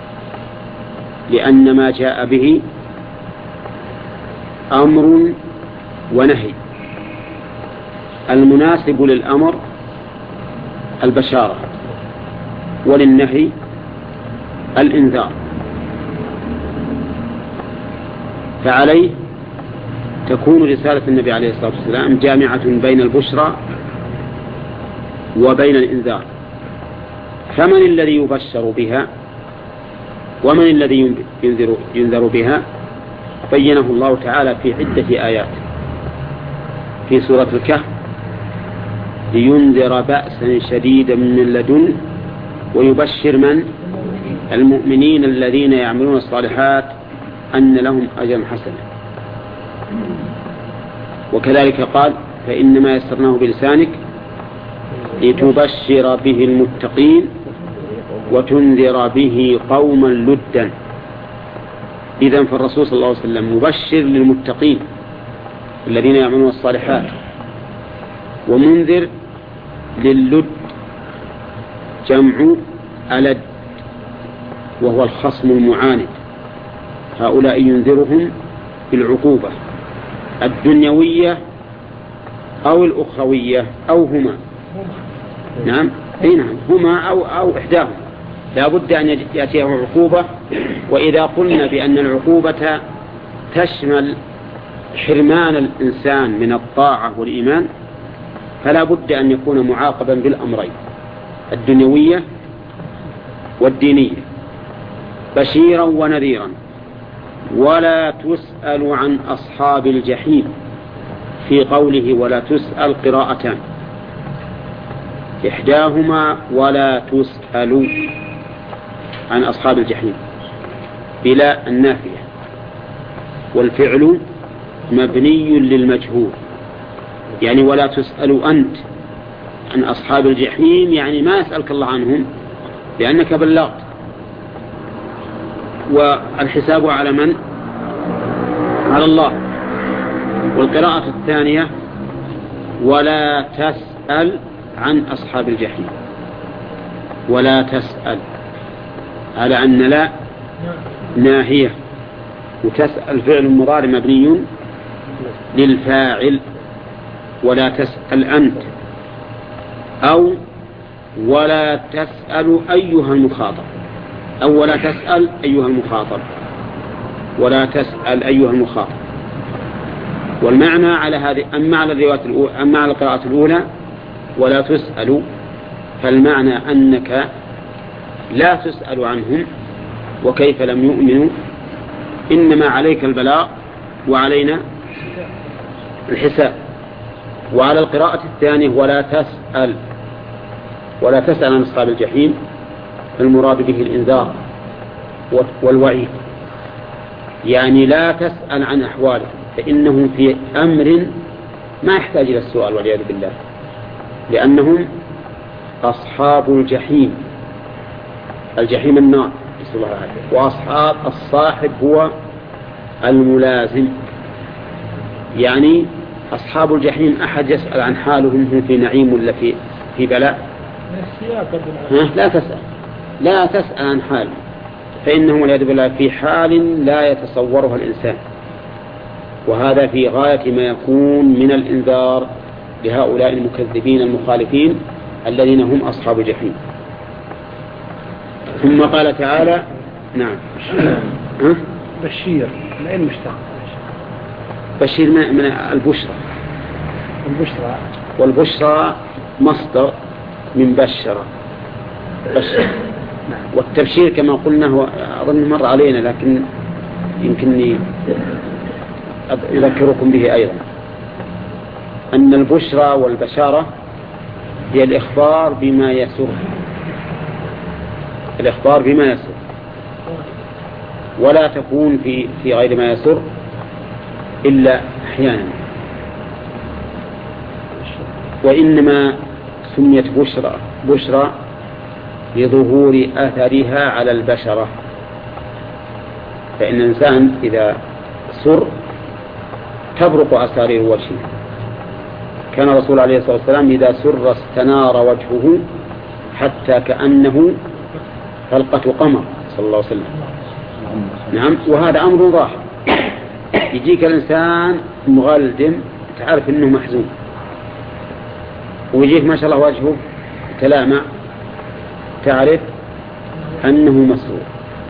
لأن ما جاء به أمر ونهي. المناسب للأمر البشارة، وللنهي الإنذار، فعليه تكون رسالة النبي عليه الصلاة والسلام جامعة بين البشرى وبين الإنذار. فمن الذي يبشر بها ومن الذي ينذر, ينذر بها بينه الله تعالى في عدة آيات. في سورة الكهف: لينذر بأسا شديدا من لدن ويبشر من؟ المؤمنين الذين يعملون الصالحات أن لهم أجرا حسنا. وكذلك قال: فإنما يسرناه بلسانك لتبشر به المتقين وتنذر به قوما لدا. إذن فالرسول صلى الله عليه وسلم مبشر للمتقين الذين يعملون الصالحات، ومنذر للد، جمع ألد، وهو الخصم المعاند. هؤلاء ينذرهم بالعقوبة الدنيوية أو الأخروية أو هما. نعم أي نعم هما أو, أو إحداهما، لا بد أن يأتيه عقوبة. وإذا قلنا بأن العقوبة تشمل حرمان الإنسان من الطاعة والإيمان فلا بد أن يكون معاقبا بالأمرين الدنيوية والدينية، بشيرا ونذيرا. ولا تسأل عن أصحاب الجحيم، في قوله ولا تسأل قراءتان، إحداهما ولا تسأل عن أصحاب الجحيم بلا النافية، والفعل مبني للمجهول، يعني ولا تسأل أنت عن أصحاب الجحيم، يعني ما يسألك الله عنهم لأنك بلغت. والحساب على من؟ على الله. والقراءة الثانية ولا تسأل عن أصحاب الجحيم، ولا تسأل على أن لا ناهية، وتسأل فعل مضارع مبني للفاعل، ولا تسأل أنت، أو ولا تسأل أيها المخاطب، أو ولا تسأل أيها المخاطب، ولا تسأل أيها المخاطب. والمعنى على هذه، أما على الرواية الأولى، أما على القراءة الأولى ولا تسأل، فالمعنى أنك لا تسأل عنهم وكيف لم يؤمنوا، إنما عليك البلاغ وعلينا الحساب. وعلى القراءة الثانية ولا تسأل، ولا تسأل عن أصحاب الجحيم، المراد به الإنذار والوعيد، يعني لا تسأل عن أحوالهم فإنهم في أمر ما يحتاج إلى السؤال والعياذ بالله، لأنهم أصحاب الجحيم. الجحيم النار، وأصحاب الصاحب هو الملازم، يعني أصحاب الجحيم أحد يسأل عن حالهم هم في نعيم ولا في في بلاء؟ لا تسأل لا تسأل عن حال، فإنهم والعياذ بالله في حال لا يتصورها الإنسان، وهذا في غاية ما يكون من الإنذار لهؤلاء المكذبين المخالفين الذين هم أصحاب الجحيم. ثم قال تعالى نعم ها؟ بشير من أين مشتق؟ بشير من البشرى، البشرى والبشرى مصدر من بشرة بشرة. والتبشير كما قلنا هو أظن مر علينا لكن يمكنني أذكركم به أيضا، أن البشرى والبشارة هي الإخبار بما يسر، الإخبار بما يسر، ولا تكون في في غير ما يسر إلا أحيانا، وإنما سميت بشرى بشرى لظهور أثرها على البشرة. فإن الإنسان إذا سر تبرق أسارير وجهه. كان الرسول عليه الصلاة والسلام إذا سر استنار وجهه حتى كأنه حلقة قمر صلى الله عليه وسلم. نعم، وهذا أمر ظاهر. يجيك الإنسان مغلدم تعرف أنه محزون، ويجيك ما شاء الله وجهه تلامع تعرف أنه مسرور.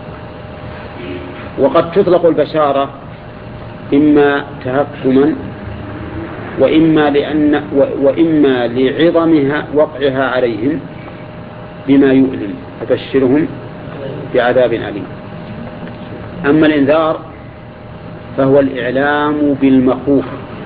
وقد تطلق البشارة إما تهكما وإما لأن وإما لعظمها وقعها عليهم بما يؤلم فبشرهم بعذاب أليم. أما الإنذار فهو الإعلام بالمخوف،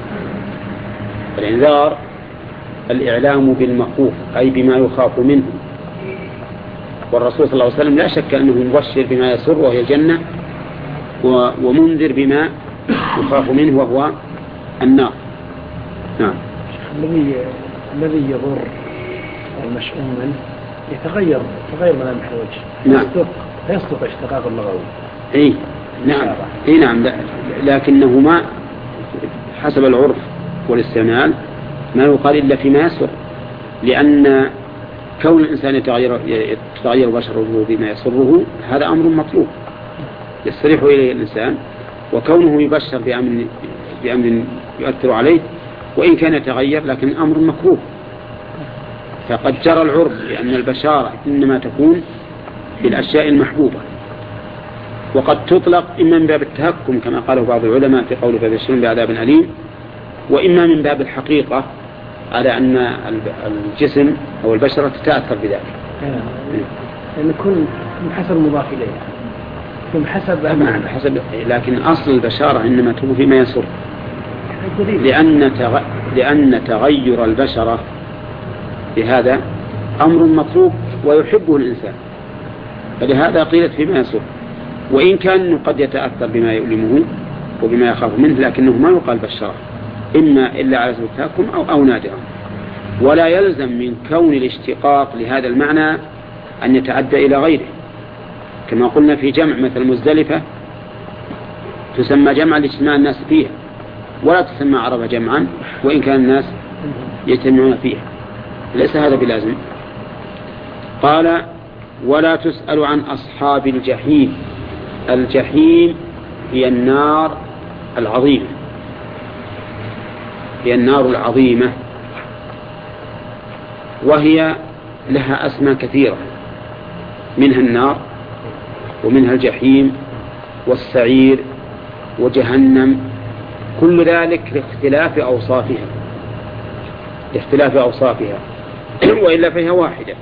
الإنذار الإعلام بالمخوف أي بما يخاف منه. والرسول صلى الله عليه وسلم لا شك أنه مبشر بما يسر وهي الجنة، ومنذر بما يخاف منه وهو النار. نعم. الذي الذي يضر المشؤوم منه يتغير تغير ملامح الوجه. نعم. يصدق اشتقاق اللغوي. اي نعم اي نعم، لكنه ما حسب العرف والاستعمال ما يقال إلا فيما يسر، لأن كون الإنسان يتغير يتغير بشره بما يسره هذا أمر مطلوب يستريح إليه الإنسان، وكونه يبشر بأمر بأمر يؤثر عليه وإن كان يتغير لكن أمر مكروه. فقد جرى العرف لأن البشارة إنما تكون في الأشياء المحبوبة، وقد تطلق إما من باب التهكم كما قاله بعض العلماء في قوله فبشرهم بعذاب أليم، وإما من باب الحقيقة على أن الجسم أو البشرة تتأثر بذلك. يعني يكون حسب مضاف إليه، يكون حسب نعم حسب، لكن أصل البشارة إنما تكون فيما يسر، لأن تغ... لأن تغير البشرة بهذا أمر مطلوب ويحبه الإنسان، فلهذا قيلت فيما يسر، وإن كان قد يتأثر بما يؤلمه وبما يخاف منه لكنه ما يقال بشرة إما إلا على سبيل التهكم أو, أو نادرا. ولا يلزم من كون الاشتقاق لهذا المعنى أن يتعدى إلى غيره، كما قلنا في جمع مثل مزدلفة تسمى جمعا لاجتماع الناس فيها، ولا تسمى عرفة جمعا وإن كان الناس يجتمعون فيها، ليس هذا بلازم. قال ولا تسأل عن أصحاب الجحيم. الجحيم هي النار العظيمة، هي النار العظيمة، وهي لها أسماء كثيرة، منها النار ومنها الجحيم والسعير وجهنم، كل ذلك لاختلاف أوصافها لاختلاف أوصافها وإلا فهي واحدة.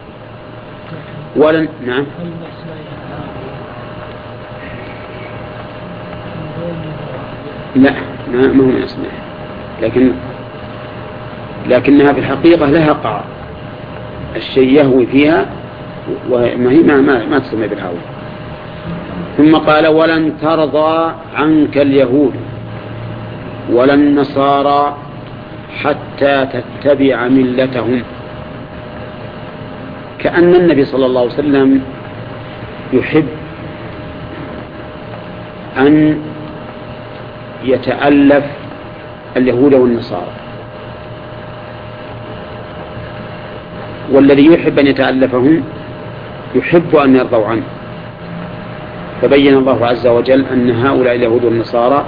ولن نعم لا ما هو من أسماء، لكن لكنها في الحقيقة لها قعر، الشيء يهوي فيها وما هي ما, ما, ما تسمى بالهاوية. ثم قال ولن ترضى عنك اليهود ولا النصارى حتى تتبع ملتهم، كأن النبي صلى الله عليه وسلم يحب أن يتألف اليهود والنصارى، والذي يحب أن يتألفهم يحب أن يرضوا عنه. فبين الله عز وجل أن هؤلاء اليهود والنصارى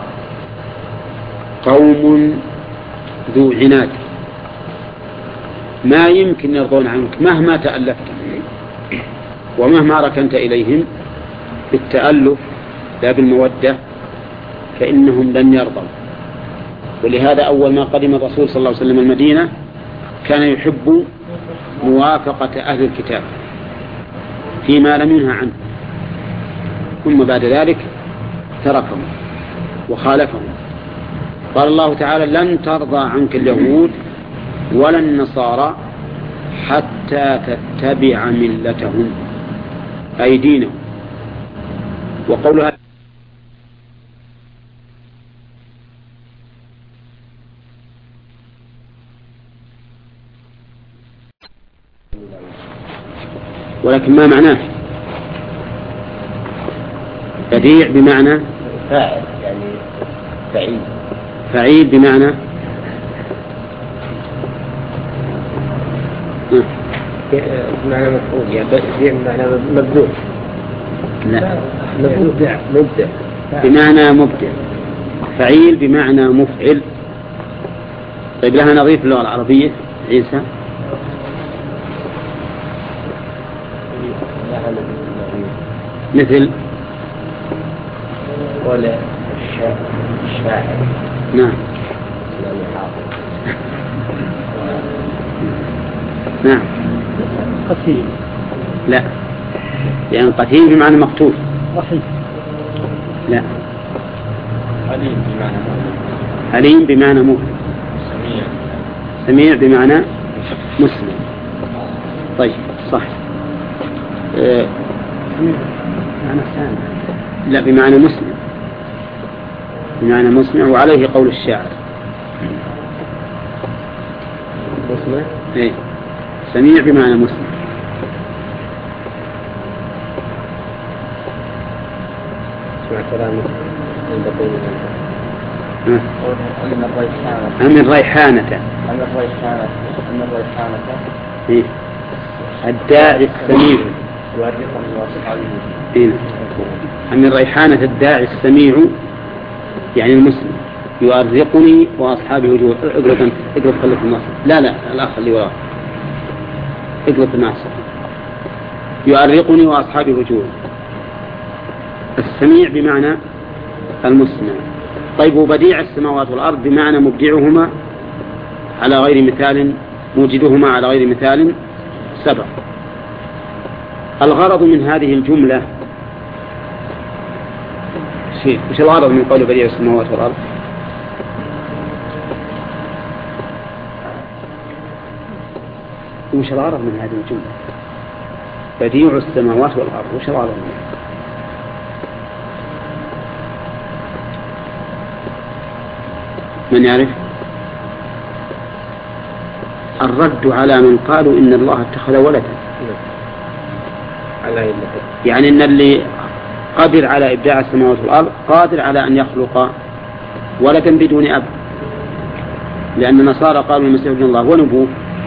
قوم ذو عناد ما يمكن يرضون عنك مهما تألفت ومهما ركنت إليهم بالتألف لا بالمودة، فإنهم لن يرضوا. ولهذا أول ما قدم الرسول صلى الله عليه وسلم المدينة كان يحب موافقة أهل الكتاب فيما لم ينهى عنه، ثم بعد ذلك تركهم وخالفهم. قال الله تعالى لن ترضى عنك اليهود ولا النصارى حتى تتبع ملتهم أي دينهم. وقولها ولكن ما معناه؟ بديع بمعنى فاعل يعني فعيل، فعيل بمعنى بمعنى مفعول، يعني بديع بمعنى مبدوع. لا، مبدع مبدع بمعنى مبدع، فعيل بمعنى مفعل. طيب لها نظير في اللغة العربية عيسى؟ مثل ولا الشاعر. نعم نعم. قتيل. لا، يعني قتيل بمعنى مقتول. رحيم. لا. حليم بمعنى حليم بمعنى مؤمن. سميع. سميع بمعنى مسلم. طيب صح. أه بمعنى سامع. لا، بمعنى مسلم، بمعنى مسمع، وعليه قول الشاعر. مسمع. ايه، سميع بمعنى مسلم. اسمع كلامه عند قول من الريحانة. من ريحانة. من الريحانة. من الريحانة. إيه؟ الداعي السميع. إيه؟ من ريحانة الداعي السميع يعني المسلم يؤرقني وأصحابي وجوه. اقرأ أنت، اقرأ خليك في الناصر. لا لا الأخ اللي وراه اقرأ في الناصر. يؤرقني وأصحابي وجوه. السميع بمعنى المسمع. طيب وبديع السماوات والأرض بمعنى مبدعهما على غير مثال، موجدهما على غير مثال سبق. الغرض من هذه الجملة شيء. وش الغرض من قول بديع السماوات والأرض؟ وش الغرض من هذه الجملة؟ بديع السماوات والأرض، وش الغرض منها؟ من يعرف؟ الرد على من قالوا إن الله اتخذ ولدا، يعني إن اللي قادر على إبداع السماوات والأرض قادر على أن يخلق ولدا بدون أب، لأن النصارى قالوا المسيح ابن الله ونبوه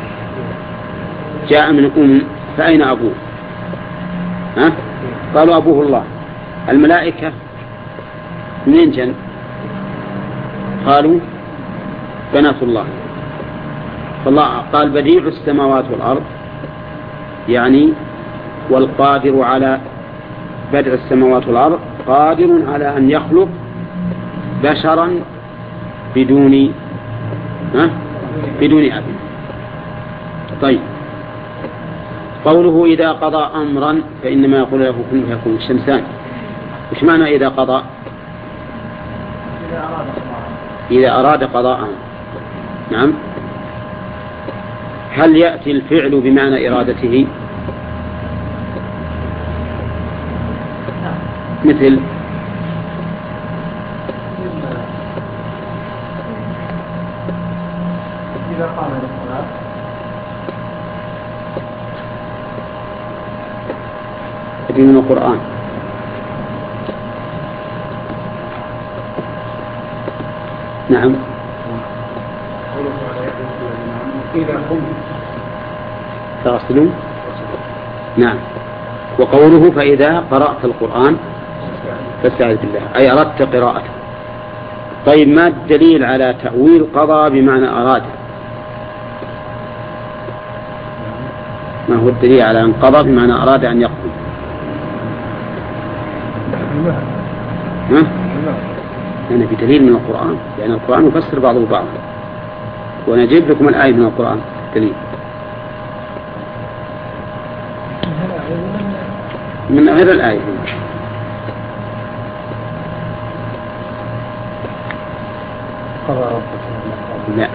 جاء من أم، فأين أبوه؟ ها؟ قالوا أبوه الله. الملائكة منين جن؟ قالوا بنات الله. فالله قال بديع السماوات والأرض يعني والقادر على بدء السماوات والأرض قادر على أن يخلق بشرا بدون ها؟ بدون أب. طيب قوله إذا قضى أمرا فإنما يقول له كن فيكون. الشمسان وش معنى إذا قضى؟ إذا أراد قضاء. نعم. هل يأتي الفعل بمعنى إرادته؟ مثل إذا قام للصلاة من القرآن. نعم. إذا قمت فاصلوا. نعم. وقوله فإذا قرأت القرآن فاستعذ بالله أي أردت قراءته. طيب ما الدليل على تأويل قضى بمعنى أراد؟ ما هو الدليل على أن قضى بمعنى أراد أن يقضي؟ ها؟ أنا بدليل من القرآن، لأن القرآن يفسر بعضه بعضا، ونجيب لكم الآية من القرآن دليل من غير الآية. لا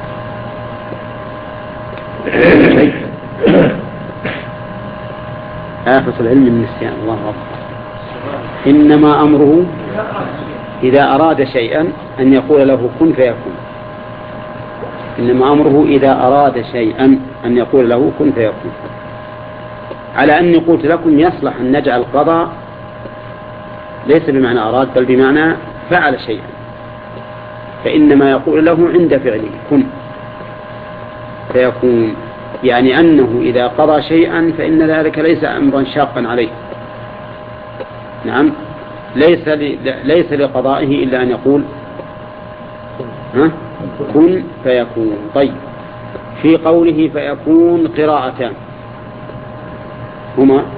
آفة العلم النسيان. الله أكبر. إنما أمره إذا أراد شيئا أن يقول له كن فيكون. إنما أمره إذا أراد شيئا أن يقول له كن فيكون. على أني قلت لكم يصلح أن نجعل قضاء ليس بمعنى أراد بل بمعنى فعل شيئا، فإنما يقول له عند فعله كن فيكون، يعني أنه إذا قضى شيئا فإن ذلك ليس أمرا شاقا عليه. نعم. ليس ليس لقضائه إلا أن يقول ها كن فيكون. طيب في قوله فيكون قراءتان هما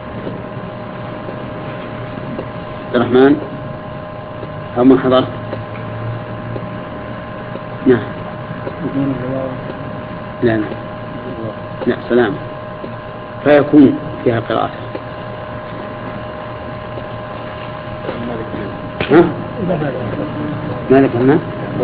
الرحمن هما حضرت. نعم. لا لا لا سلام. فيكون فيها قراءة. ها؟ مالك هنا؟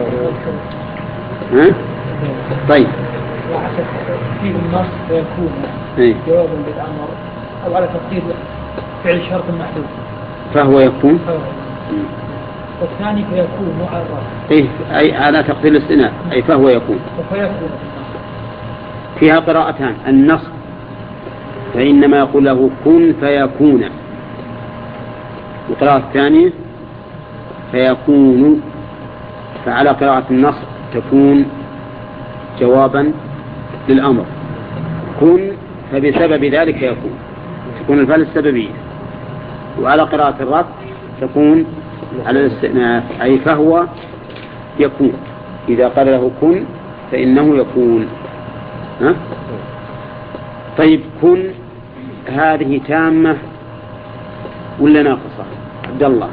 ها؟ طيب. في النص فيكون جوابا بالأمر أو على تقدير فعل شرط محدود. فهو يكون. والثاني فيكون على الرأس. إيه أي على تقدير الاستئناف أي فهو يكون. فيكون. فيها قراءتان. النص فإنما يقول له كن فيكون، والقراءة الثانية فيكون. فعلى قراءة النص تكون جوابا للأمر كن، فبسبب ذلك يكون تكون الفعل السببية. وعلى قراءة الرفع تكون على الاستئناف أي فهو يكون. إذا قال له كن فإنه يكون. ها؟ طيب كن هذه تامة ولا ناقصة؟ عبد الله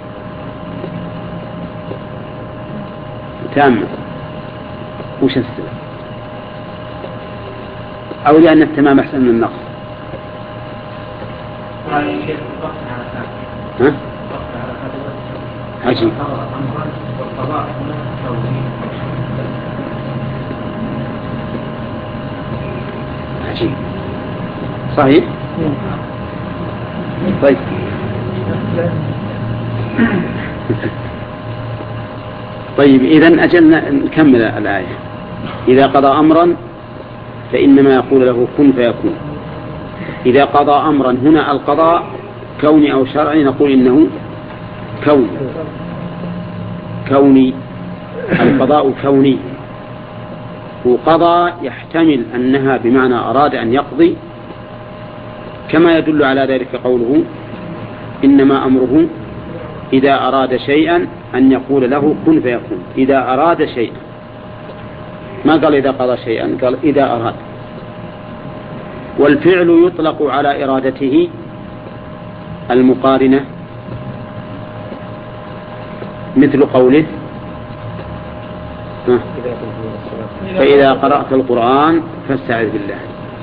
تامة وش السبب؟ أو لأن التمام أحسن من النقص؟ ها؟ عجيب. عجيب. صحيح. طيب طيب إذن أجلنا نكمل الآية. إذا قضى أمرا فإنما يقول له كن فيكون. إذا قضى أمرا هنا القضاء كوني أو شرعي نقول إنه كوني. كوني القضاء كوني. وقضى يحتمل أنها بمعنى أراد أن يقضي، كما يدل على ذلك قوله إنما أمره إذا أراد شيئا أن يقول له كن فيكون. إذا أراد شيئا، ما قال إذا قضى شيئا، قال إذا أراد. والفعل يطلق على إرادته المقارنة مثل قوله فإذا قرأت القرآن فاستعذ بالله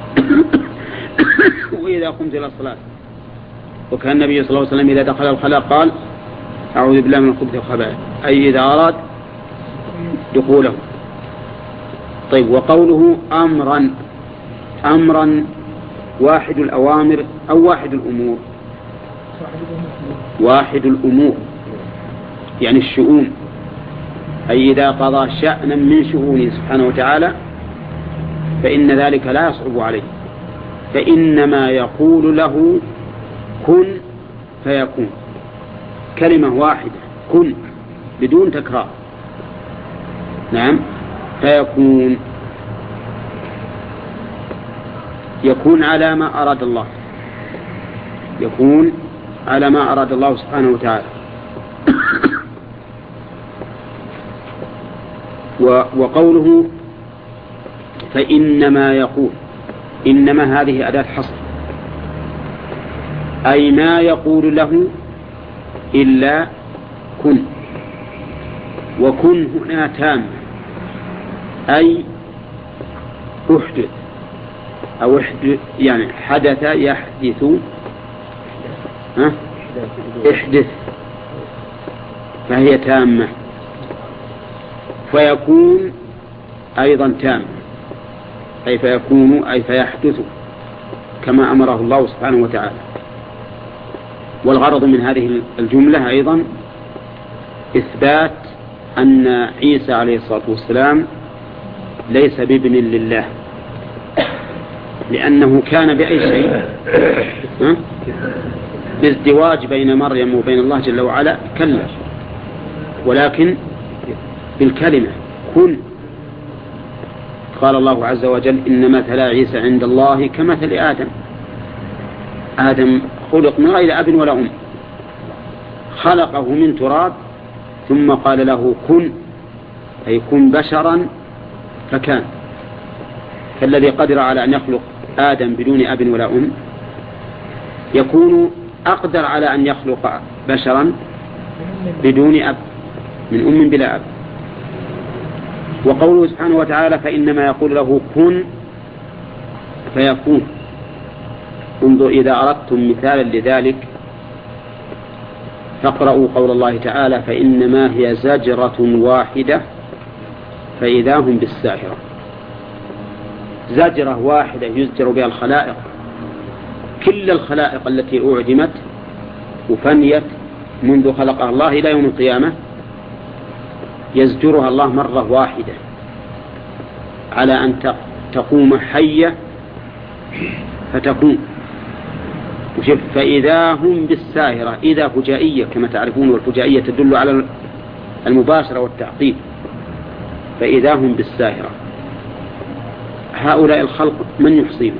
وإذا قمت إلى الصلاة. وكان النبي صلى الله عليه وسلم إذا دخل الخلاء قال أعوذ بالله من الخبث والخبائث، أي إذا أراد دخوله. طيب وقوله أمرا، أمرا واحد الأوامر أو واحد الأمور؟ واحد الأمور يعني الشؤون، أي إذا قضى شأنا من شؤونه سبحانه وتعالى فإن ذلك لا يصعب عليه، فإنما يقول له كن فيكون، كلمة واحدة كن بدون تكرار. نعم، فيكون يكون على ما أراد الله، يكون على ما أراد الله سبحانه وتعالى. وقوله فإنما يقول، إنما هذه أداة حصر، أي ما يقول له إلا كن. وكن هنا تام، أي أحدث أو احدث، يعني حدث يحدث، ها؟ احدث، فهي تامة. فيكون أيضا تام، أي فيكون أي فيحدث كما أمره الله سبحانه وتعالى. والغرض من هذه الجملة أيضا إثبات أن عيسى عليه الصلاة والسلام ليس بابن لله، لأنه كان بأي شيء بالازدواج بين مريم وبين الله جل وعلا كلا، ولكن بالكلمة كن. قال الله عز وجل إن مثل عيسى عند الله كمثل آدم، آدم خلق من غير أب ولا أم، خلقه من تراب ثم قال له كن، أي كن بشرا فكان. فالذي قدر على أن يخلق آدم بدون أب ولا أم يكون أقدر على أن يخلق بشرا بدون أب، من أم بلا أب. وقوله سبحانه وتعالى فإنما يقول له كن فيكون. انظر إذا أردتم مثالا لذلك فاقرأوا قول الله تعالى فإنما هي زجرة واحدة فإذا هم بالساهرة. زجرة واحدة يزجر بها الخلائق، كل الخلائق التي أعدمت وفنيت منذ خلقها الله إلى يوم القيامة يزجرها الله مرة واحدة على أن تقوم حية فتقوم. فإذا هم بالساهرة، إذا فجائية كما تعرفون، والفجائية تدل على المباشرة والتعقيب. فإذا هم بالساهرة، هؤلاء الخلق من يحصيهم؟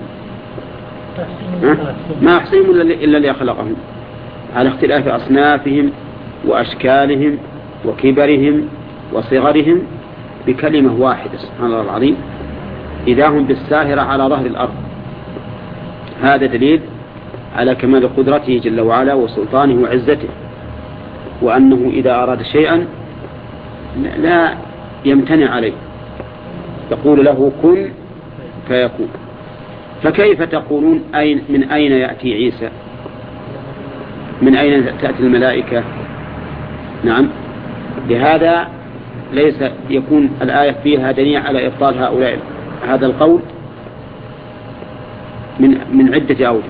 ما يحصيهم إلا اللي خلقهم، على اختلاف أصنافهم وأشكالهم وكبرهم وصغرهم بكلمة واحدة. سبحان الله العظيم، إذا هم بالساهرة على ظهر الأرض. هذا دليل على كمال قدرته جل وعلا وسلطانه وعزته، وأنه إذا أراد شيئا لا يمتنع عليه، يقول له كن فيكون. فكيف تقولون أين من أين يأتي عيسى؟ من أين تأتي الملائكة؟ نعم، لهذا ليس يكون الآية فيها دليل على إبطال هؤلاء هذا القول من من عدة أوجه.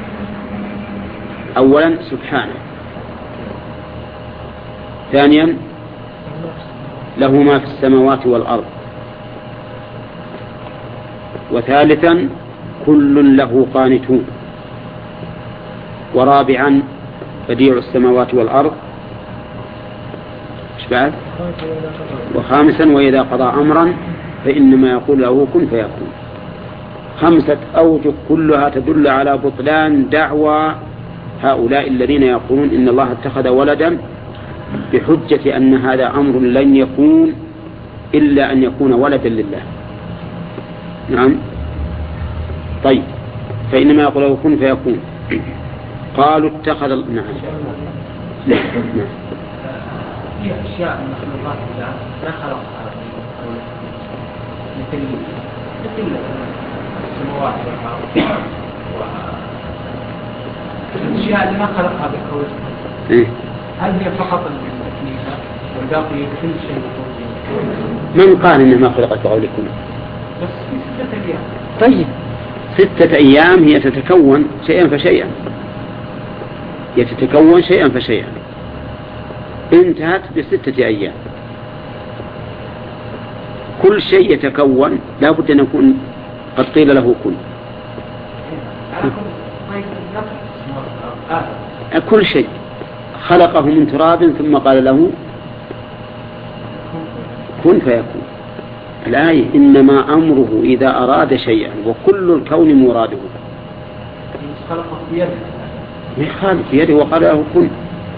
أولا سبحانه، ثانيا له ما في السماوات والأرض، وثالثا كل له قانتون، ورابعا بديع السماوات والأرض، ايش بعد؟ وخامسا وإذا قضى أمرا فإنما يقول له كن فيكون. خمسة أوجه كلها تدل على بطلان دعوى هؤلاء الذين يقولون إن الله اتخذ ولدا بحجة أن هذا أمر لن يكون إلا أن يكون ولدا لله. نعم، طيب، فإنما يقول له كن فيكون. قالوا اتخذ. نعم، نعم. في أشياء من مخلوقات الله لا خلقها، مثل مثل السماوات والأرض، والأشياء اللي ما خلقها بقوله، هل هي فقط الكنيسة والباقي كل شيء موجود؟ من قال إنها ما خلقت بقولكم؟ بس في ستة أيام. طيب، ستة أيام هي تتكون شيئا فشيئا. يتتكون شيئا فشيئا، انتهت بستة أيام. كل شيء يتكون لا بد أن يكون قد قيل له كن. كل شيء خلقه من تراب ثم قال له كن فيكون. الآية إنما أمره إذا أراد شيئا وكل الكون مراده. خلقه بيده، ما خالق بيده وقال له كن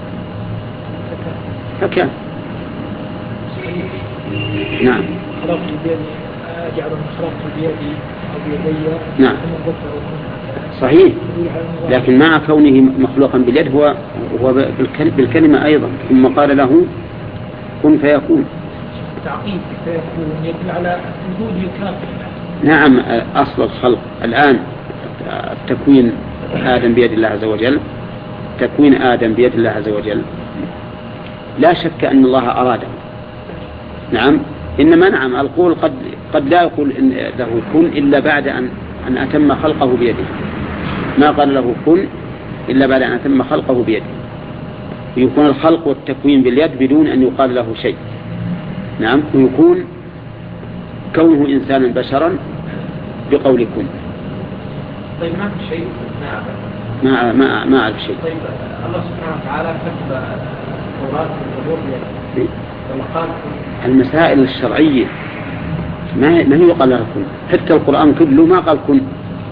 فكان. نعم. خلقت بيدي، أجعل من خلقت بيدي أو بيدي. نعم صحيح، لكن مع كونه مخلوقا باليد هو هو بالكلمة أيضا، ثم قال له كن فيكون. تعقيد فيكون يدل على وجود الكافر. نعم، أصل الخلق الآن التكوين آدم بيد الله عز وجل، تكوين آدم بيد الله عز وجل، لا شك أن الله أراده. نعم، إنما نعم القول قد قد لا يقول إن له كن إلا بعد أن أن أتم خلقه بيده، ما قال له كن إلا بعد أن أتم خلقه بيده، يكون الخلق والتكوين باليد بدون أن يقال له شيء. نعم، ويكون كونه إنسانا بشرا بقول كن. طيب ما في شيء ما ما ما أعرف شيء. طيب الله سبحانه وتعالى كتب التوراة والزبور بيده، المسائل الشرعية ما ما يقال لها كن، حتى القرآن كله ما قال كن.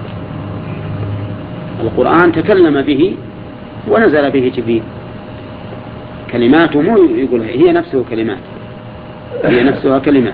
القرآن تكلم به ونزل به جبريل، كلماته مو يقول هي نفسه كلمات، هي نفسها كلمات.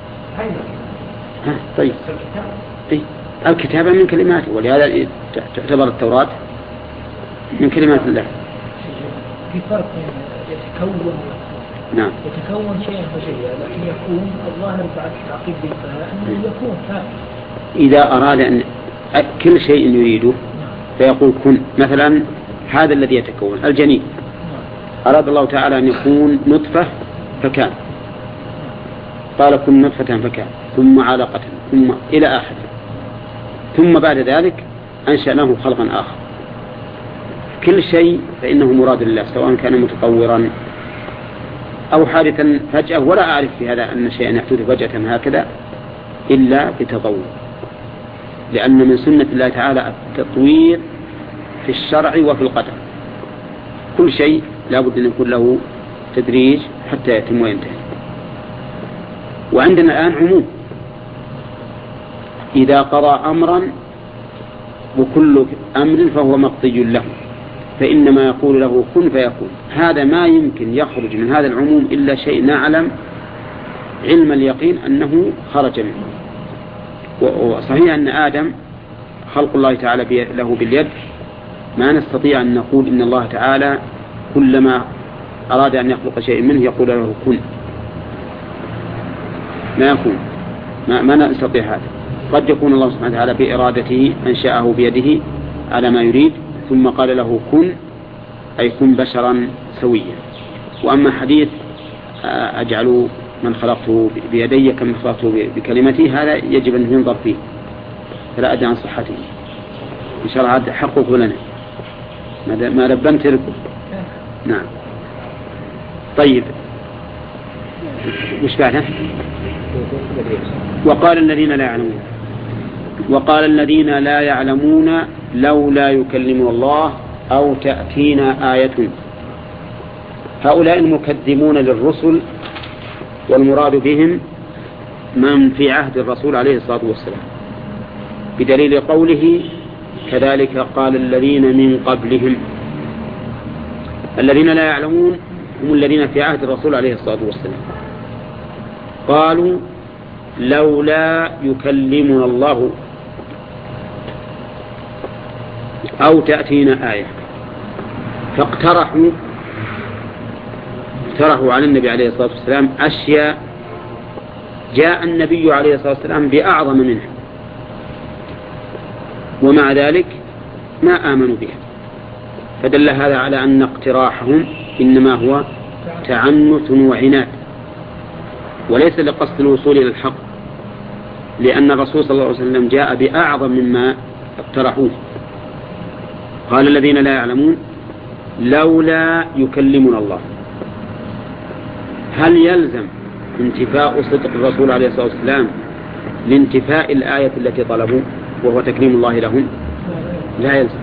ها طيب طيب الكتابة من كلماته، ولهذا تعتبر التوراة من كلمات الله. في فرق يتكون. نعم. يتكون شيئا فشيئا، لكن يكون الظاهر بعد تعقيد بالفاء أنه يكون فاعل. إذا أراد أن كل شيء يريده فيقول كن. مثلا هذا الذي يتكون الجنين، أراد الله تعالى أن يكون نطفة فكان، قال كن نطفة فكان، ثم علقة، ثم إلى آخر، ثم بعد ذلك أنشأناه خلقا آخر. كل شيء فإنه مراد الله، سواء كان متطورا أو حادثا فجأة، ولا أعرف في هذا أن شيئا يحدث فجأة هكذا إلا بتطور، لأن من سنة الله تعالى التطوير في الشرع وفي القدر. كل شيء لا بد أن يكون له تدريج حتى يتم وينتهي. وعندنا الآن عموم، إذا قضى أمرا وكل أمر فهو مقضي له، فإنما يقول له كن فيكون. هذا ما يمكن يخرج من هذا العموم إلا شيء نعلم علم اليقين أنه خرج منه. وصحيح أن آدم خلق الله تعالى له باليد، ما نستطيع أن نقول إن الله تعالى كلما أراد أن يخلق شيء منه يقول له كن، ما يكون، ما, ما نستطيع هذا. قد يكون الله سبحانه وتعالى بإرادته أنشأه بيده على ما يريد ثم قال له كن، أي كن بشرا سويا. وأما حديث أجعل من خلقته بيدي كمن خلقته بكلمتي، هذا يجب أن ينظر فيه، فلا أدري عن صحته. إن شاء الله هذا حقق لنا ما لبنت تركه. نعم. طيب وش بعده؟ وقال الذين لا يعلمون وقال الذين لا يعلمون لولا يكلمنا الله أو تأتينا آية. هؤلاء المكذبون للرسل، والمراد بهم من في عهد الرسول عليه الصلاة والسلام، بدليل قوله كذلك قال الذين من قبلهم. الذين لا يعلمون هم الذين في عهد الرسول عليه الصلاة والسلام، قالوا لولا يكلمنا الله أو تأتينا آية، فاقترحوا اقترحوا على النبي عليه الصلاة والسلام أشياء جاء النبي عليه الصلاة والسلام بأعظم منها، ومع ذلك ما آمنوا بها. فدل هذا على أن اقتراحهم إنما هو تعنت وعناد، وليس لقصد الوصول إلى الحق، لأن الرسول صلى الله عليه وسلم جاء بأعظم مما اقترحوه. قال الذين لا يعلمون لولا يكلمنا الله، هل يلزم انتفاء صدق الرسول عليه الصلاة والسلام لانتفاء الآية التي طلبوا وهو تكليم الله لهم؟ لا يلزم،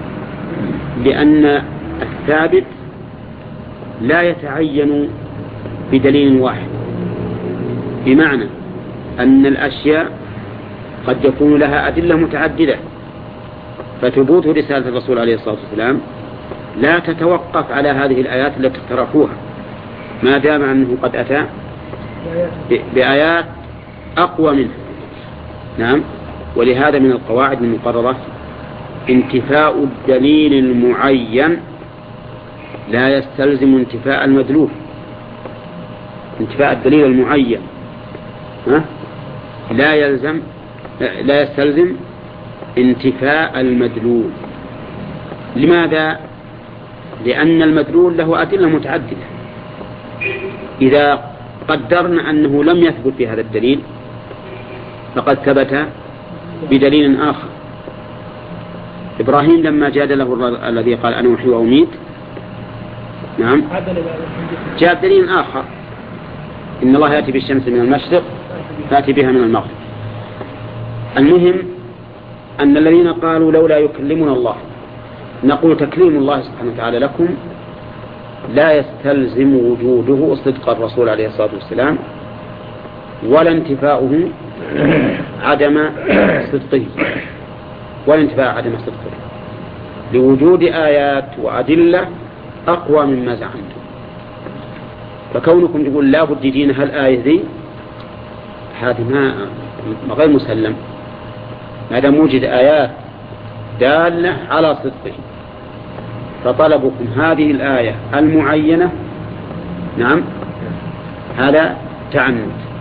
لأن الثابت لا يتعين بدليل واحد، بمعنى أن الأشياء قد يكون لها أدلة متعددة، فثبوت رسالة الرسول عليه الصلاة والسلام لا تتوقف على هذه الآيات التي اقترحوها، ما دام أنه قد أتى بآيات أقوى منها. نعم. ولهذا من القواعد المقررة انتفاء الدليل المعين لا يستلزم انتفاء المدلول. انتفاء الدليل المعين ها؟ لا يلزم لا يستلزم انتفاء المدلول. لماذا؟ لأن المدلول له أدلة متعددة. إذا قدرنا أنه لم يثبت بهذا الدليل فقد ثبت بدليل آخر. إبراهيم لما جادله الذي قال أنا أحيي وأميت، نعم، جاء دليل آخر، إن الله يأتي بالشمس من المشرق فأتي بها من المغرب. المهم أن الذين قالوا لولا يكلمنا الله، نقول تكليم الله سبحانه وتعالى لكم لا يستلزم وجوده صدق الرسول عليه الصلاة والسلام، ولا انتفاؤه عدم صدقه، ولا انتفاء عدم صدقه، لوجود آيات وأدلة أقوى مما زعمتم. فكونكم تقول لا بد دين هالآية ذي، هذه ما غير مسلم، ما دام وجد آيات دالة على صدقه. فطلبكم هذه الآية المعينة، نعم، هذا تعنت،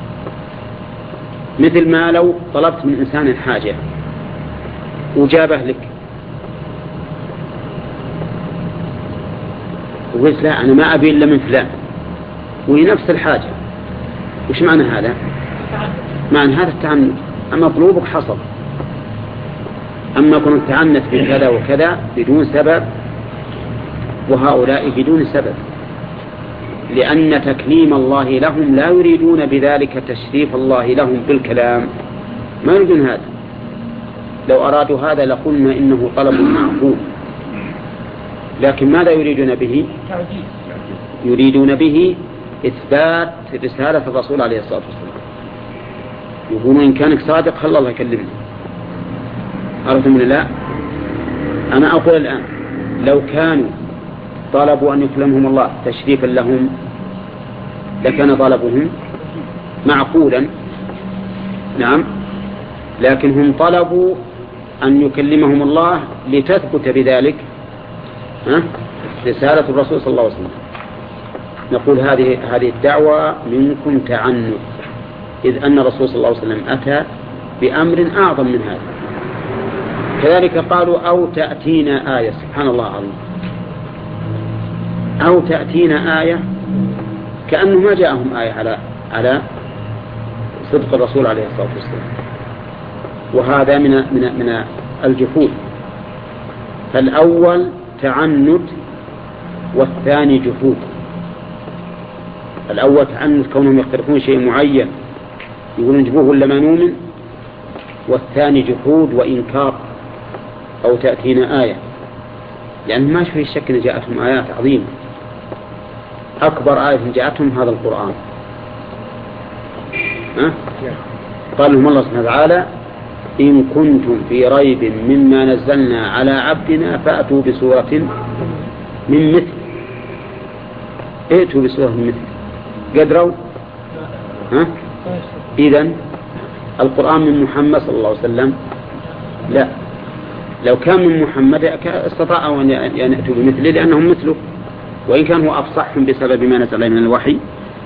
مثل ما لو طلبت من إنسان حاجة وجابه لك وقلت لا أنا ما أبي إلا من فلان وهي نفس الحاجة، وش معنى هذا؟ معنى هذا التعنت. أما مطلوبك حصل، أما كنت تعنت بكذا وكذا بدون سبب، وهؤلاء بدون سبب، لأن تكليم الله لهم لا يريدون بذلك تشريف الله لهم بالكلام، ما يريدون هذا. لو أرادوا هذا لقلنا إنه طلب معقول، لكن ماذا يريدون به؟ يريدون به إثبات رسالة الرسول عليه الصلاة والسلام. يقولون إن كانك صادق خلى الله يكلمني. عرفتم من لا؟ أنا أقول الآن لو كانوا طلبوا أن يكلمهم الله تشريفا لهم لكان طلبهم معقولا، نعم، لكن هم طلبوا أن يكلمهم الله لتثبت بذلك ها؟ رسالة الرسول صلى الله عليه وسلم. نقول هذه هذه الدعوة منكم تعنت، إذ أن الرسول صلى الله عليه وسلم أتى بأمر أعظم من هذا. كذلك قالوا أو تأتينا آية، سبحان الله العظيم، أو تأتينا آية، كأنه ما جاءهم آية على على صدق الرسول عليه الصلاة والسلام، وهذا من من من الجحود. فالأول تعنت والثاني جحود. الأول تعنت كونهم يقترحون شيء معين يقولون نجبوه ولا ما نؤمن، والثاني جحود وإنكار أو تأتينا آية، لأن ما في شك أن جاءتهم آيات عظيمة. أكبر آية جاءتهم هذا القرآن. أه؟ قال لهم الله سبحانه وتعالى إن كنتم في ريب مما نزلنا على عبدنا فأتوا بسورة من مثل، ائتوا بسورة من مثل، قدروا؟ ها؟ إذن القرآن من محمد صلى الله عليه وسلم؟ لا، لو كان من محمد استطاعوا أن يأتوا بمثله لأنهم مثله، وإن كان هو أفصحهم بسبب ما نزل من الوحي.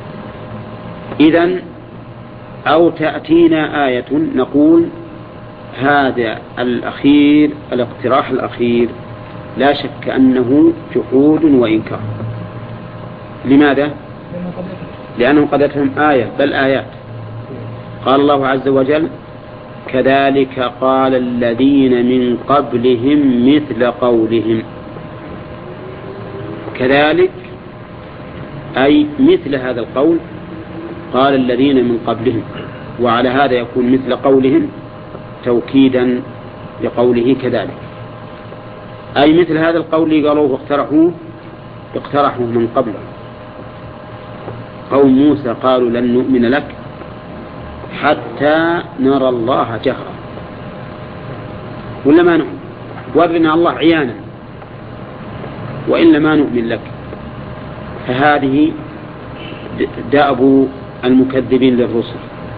إذن أو تأتينا آية، نقول هذا الأخير الاقتراح الأخير لا شك أنه جحود وإنكار. لماذا؟ لأنهم قدتهم آية بل آيات. قال الله عز وجل كذلك قال الذين من قبلهم مثل قولهم. كذلك أي مثل هذا القول قال الذين من قبلهم، وعلى هذا يكون مثل قولهم توكيدا لقوله كذلك، أي مثل هذا القول قالوه واقترحوه اقترحوا من قبله. قوم موسى قالوا لن نؤمن لك حتى نرى الله جهرا، ولا ما نؤمن، ورنا الله عيانا وإلا ما نؤمن لك. فهذه دأب المكذبين للرسل،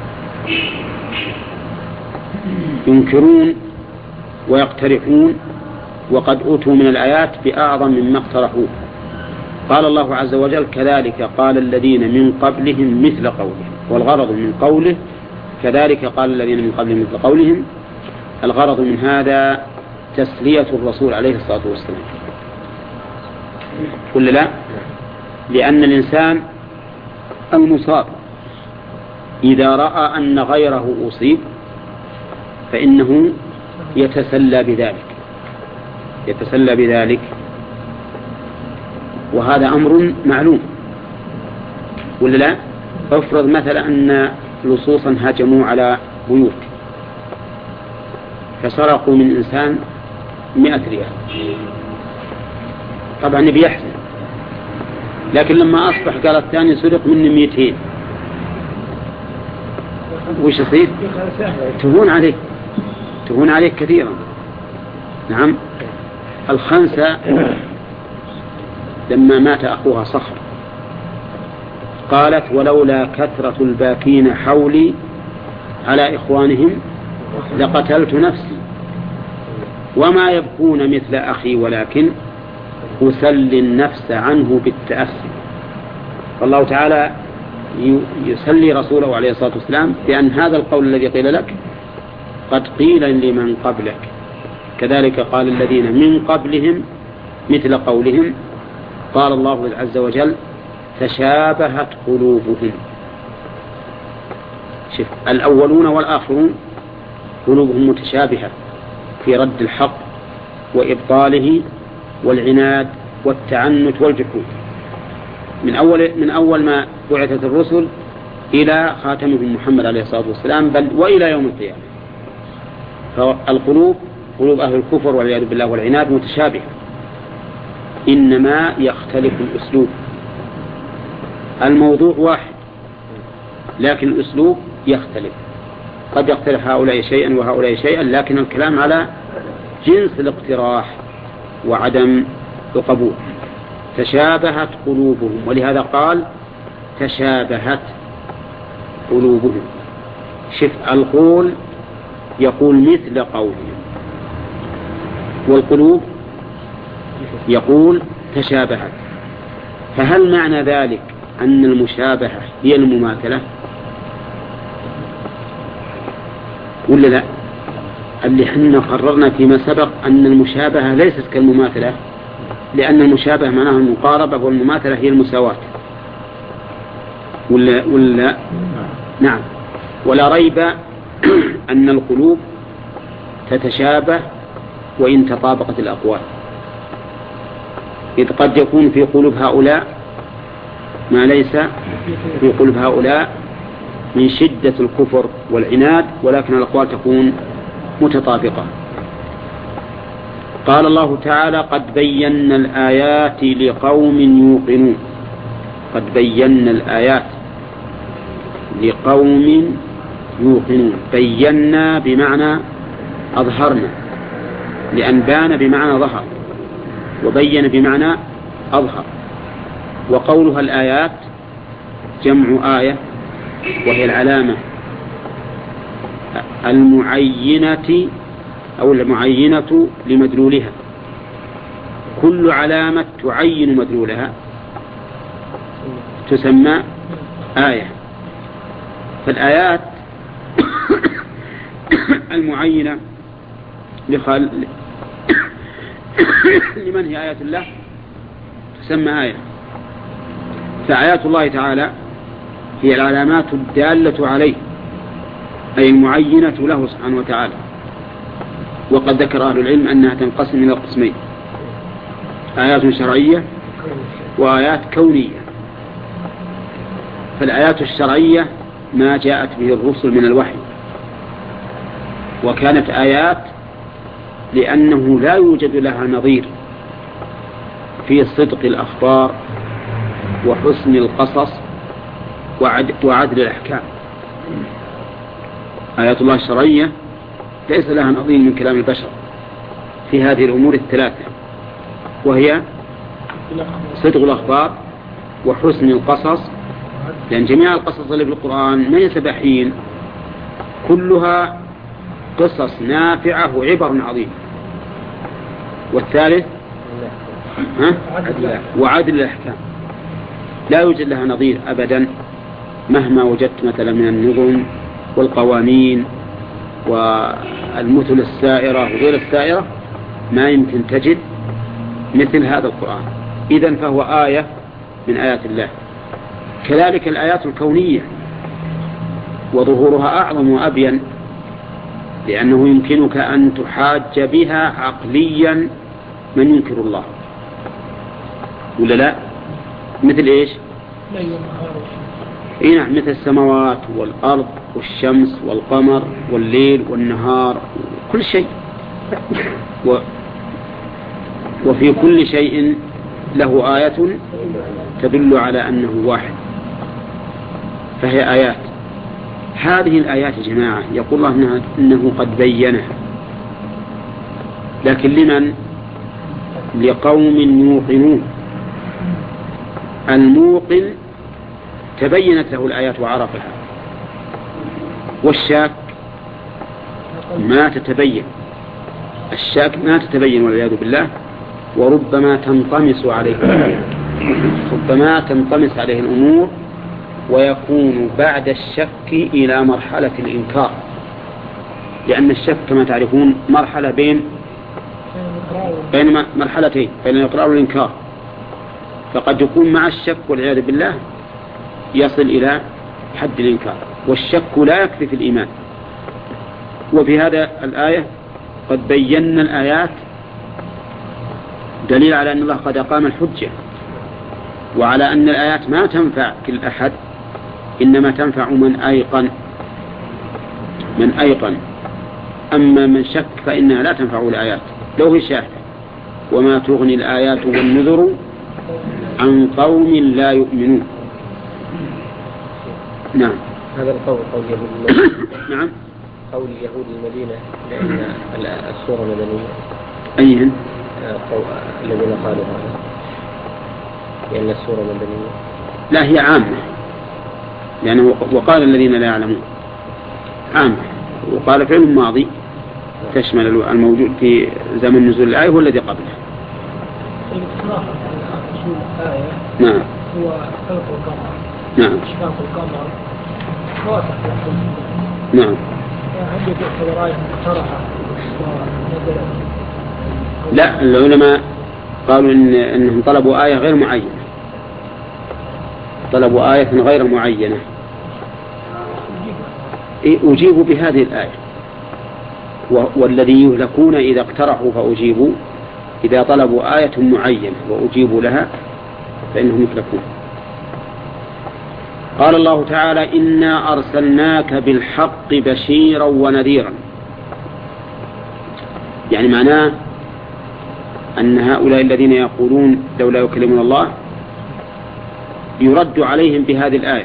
ينكرون ويقترحون وقد أوتوا من الآيات بأعظم مما اقترحوه. قال الله عز وجل كذلك قال الذين من قبلهم مثل قولهم، والغرض من قوله كذلك قال الذين من قبلهم مثل قولهم، الغرض من هذا تسلية الرسول عليه الصلاة والسلام، قل لا، لأن الإنسان المصاب إذا رأى أن غيره أصيب فإنه يتسلى بذلك يتسلى بذلك وهذا أمر معلوم، ولا لا؟ افرض مثلا أن لصوصا هاجموا على بيوت فسرقوا من إنسان مئة ريال، طبعا نبي يحزن، لكن لما أصبح قال الثاني سرق مني مئتين، وش يصير؟ تهون عليك تهون عليك كثيرا. نعم. الخنسة لما مات أخوها صخر قالت ولولا كثرة الباكين حولي على إخوانهم لقتلت نفسي وما يبكون مثل أخي ولكن أسلي النفس عنه بالتأسي. فالله تعالى يسلي رسوله عليه الصلاة والسلام بأن هذا القول الذي قيل لك قد قيل لمن قبلك، كذلك قال الذين من قبلهم مثل قولهم. قال الله عز وجل تشابهت قلوبهم، شوف الأولون والآخرون قلوبهم متشابهة في رد الحق وإبطاله والعناد والتعنت والجحود، من أول من أول ما بعثت الرسل إلى خاتمهم محمد عليه الصلاة والسلام، بل وإلى يوم القيامة. فالقلوب قلوب أهل الكفر والعياذ بالله والعناد متشابهة، إنما يختلف الأسلوب. الموضوع واحد لكن الأسلوب يختلف، قد يقترح هؤلاء شيئا وهؤلاء شيئا، لكن الكلام على جنس الاقتراح وعدم القبول. تشابهت قلوبهم، ولهذا قال تشابهت قلوبهم. شف القول يقول مثل قولهم، والقلوب يقول تشابهت. فهل معنى ذلك أن المشابهة هي المماثلة ولا لا؟ اللي حنا قررنا فيما سبق أن المشابهة ليست كالمماثلة، لأن المشابهة معناها المقاربة والمماثلة هي المساواة، ولا ولا نعم. ولا ريب أن القلوب تتشابه وإن تطابقت الأقوال، إذ قد يكون في قلوب هؤلاء ما ليس في قلوب هؤلاء من شدة الكفر والعناد، ولكن الأقوال تكون متطابقة. قال الله تعالى قد بينا الآيات لقوم يوقنون. قد بينا الآيات لقوم يوقنون. بينا بمعنى أظهرنا، لأن بان بمعنى ظهر، وبين بمعنى أظهر. وقولها الآيات جمع آية، وهي العلامة المعينة أو المعينة لمدلولها. كل علامة تعين مدلولها تسمى آية. فالآيات المعينة لخال... لمن هي آيات الله تسمى آية. فآيات الله تعالى هي العلامات الدالة عليه، أي المعينة له سبحانه وتعالى. وقد ذكر أهل العلم أنها تنقسم إلى قسمين: آيات شرعية وآيات كونية. فالآيات الشرعية ما جاءت به الرسل من الوحي، وكانت آيات لأنه لا يوجد لها نظير في صدق الأخبار وحسن القصص وعدل الأحكام. آيات الله الشرعية ليس لها نظير من كلام البشر في هذه الأمور الثلاثة، وهي صدق الأخبار وحسن القصص، لأن جميع القصص اللي في القرآن ما يسبحين، كلها قصص نافعة وعبر عظيم. والثالث ها؟ وعدل الأحكام، لا يوجد لها نظير أبدا مهما وجدت مثلا من النظم والقوانين والمثل السائرة وغير السائرة، ما يمكن تجد مثل هذا القرآن. إذن فهو آية من آيات الله. كذلك الآيات الكونية وظهورها أعظم وأبين، لأنه يمكنك أن تحاج بها عقليا من ينكر الله، ولا لا؟ مثل إيش؟ إيه نعم، مثل السماوات والأرض والشمس والقمر والليل والنهار، كل شيء، و وفي كل شيء له آية تدل على أنه واحد، فهي آيات. هذه الآيات يا جماعة يقول الله إنه, إنه قد بينها، لكن لمن؟ لقوم يوقنون. الموقن تبينت له الآيات وعرفها، والشاك ما تتبين، الشاك ما تتبين والعياذ بالله، وربما تنطمس عليه ربما تنطمس عليه الأمور، ويكون بعد الشك إلى مرحلة الإنكار، لأن الشك كما تعرفون مرحلة بين بين مرحلتين، بين الإقرار والإنكار، فقد يكون مع الشك والعياذ بالله يصل إلى حد الإنكار، والشك لا يكفي في الإيمان. وفي هذا الآية قد بينا الآيات دليل على أن الله قد أقام الحجة، وعلى أن الآيات ما تنفع كل أحد، إنما تنفع من أيقن من أيقن أما من شك فإنها لا تنفع الآيات لو هي شاهدة. وما تغني الآيات والنذر عن قوم لا يؤمنون. نعم، هذا القول قول يهود المدينة. نعم، قول يهود المدينة، لأن السورة مدنية. أيهن؟ الذين قالوا هذا لأن السورة مدنية. لا، هي عامة، لأنه وقال الذين لا يعلمون عامة، وقال فعل ماضي تشمل الموجود في زمن نزول الآية والذي قبله. نعم، هو خلق القمر، نعم، اشفاق القمر، خاصة نعم. عندي تعتبر آية مقترحة ونزلت. لا، العلماء قالوا إن إنهم طلبوا آية غير معينة، طلبوا آية غير معينة، أجيبوا بهذه الآية. والذي يهلكون إذا اقترحوا فأجيبوا، إذا طلبوا آية معينة وأجيبوا لها فإنهم يهلكون. قال الله تعالى: إنا أرسلناك بالحق بشيرا ونذيرا. يعني معناه أن هؤلاء الذين يقولون لولا يكلمنا الله يرد عليهم بهذه الآية: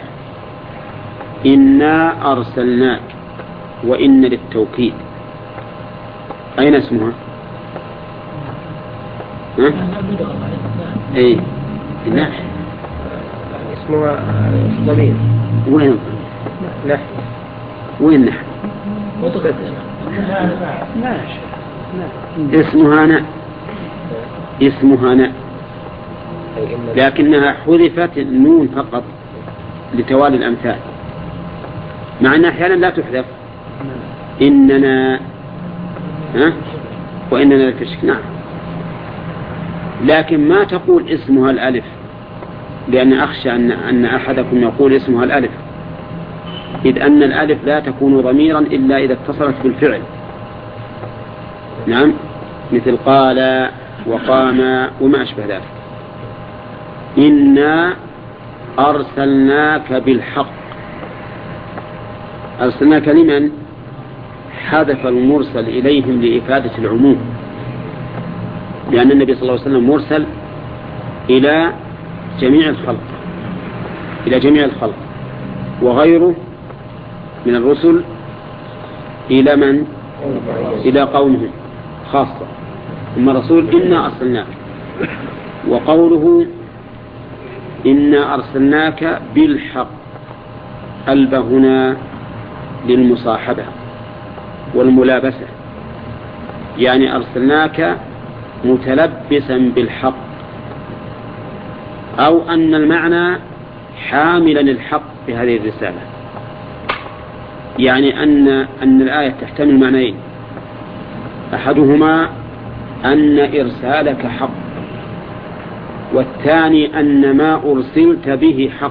إنا أرسلناك، وإن للتوكيد. أين اسمها؟ ها؟ أي نحن اسمها ضمير. وين نحن؟ وين نحن؟ اسمها نا اسمها نا لكنها حذفت النون فقط لتوالي الأمثال، مع أنها أحيانا لا تحذف. إننا ها وإننا لفشك، نعم، لكن ما تقول اسمها الألف، لأن أخشى أن أن أحدكم يقول اسمها الألف، إذ أن الألف لا تكون ضميرا إلا إذا اتصلت بالفعل. نعم، مثل قال وقام وما أشبه ذلك. إنا أرسلناك بالحق. أرسلناك لمن؟ حذف المرسل إليهم لإفادة العموم، لأن النبي صلى الله عليه وسلم مرسل إلى جميع الخلق إلى جميع الخلق وغيره من الرسل إلى من؟ إلى قومهم خاصة. ثم رسول إنا أرسلناك. وقوله إنا أرسلناك بالحق ألب هنا للمصاحبة والملابسة، يعني أرسلناك متلبسا بالحق، أو أن المعنى حاملا الحق بهذه الرسالة، يعني أن أن الآية تحتمل معنيين: أحدهما أن إرسالك حق، والثاني أن ما أرسلت به حق.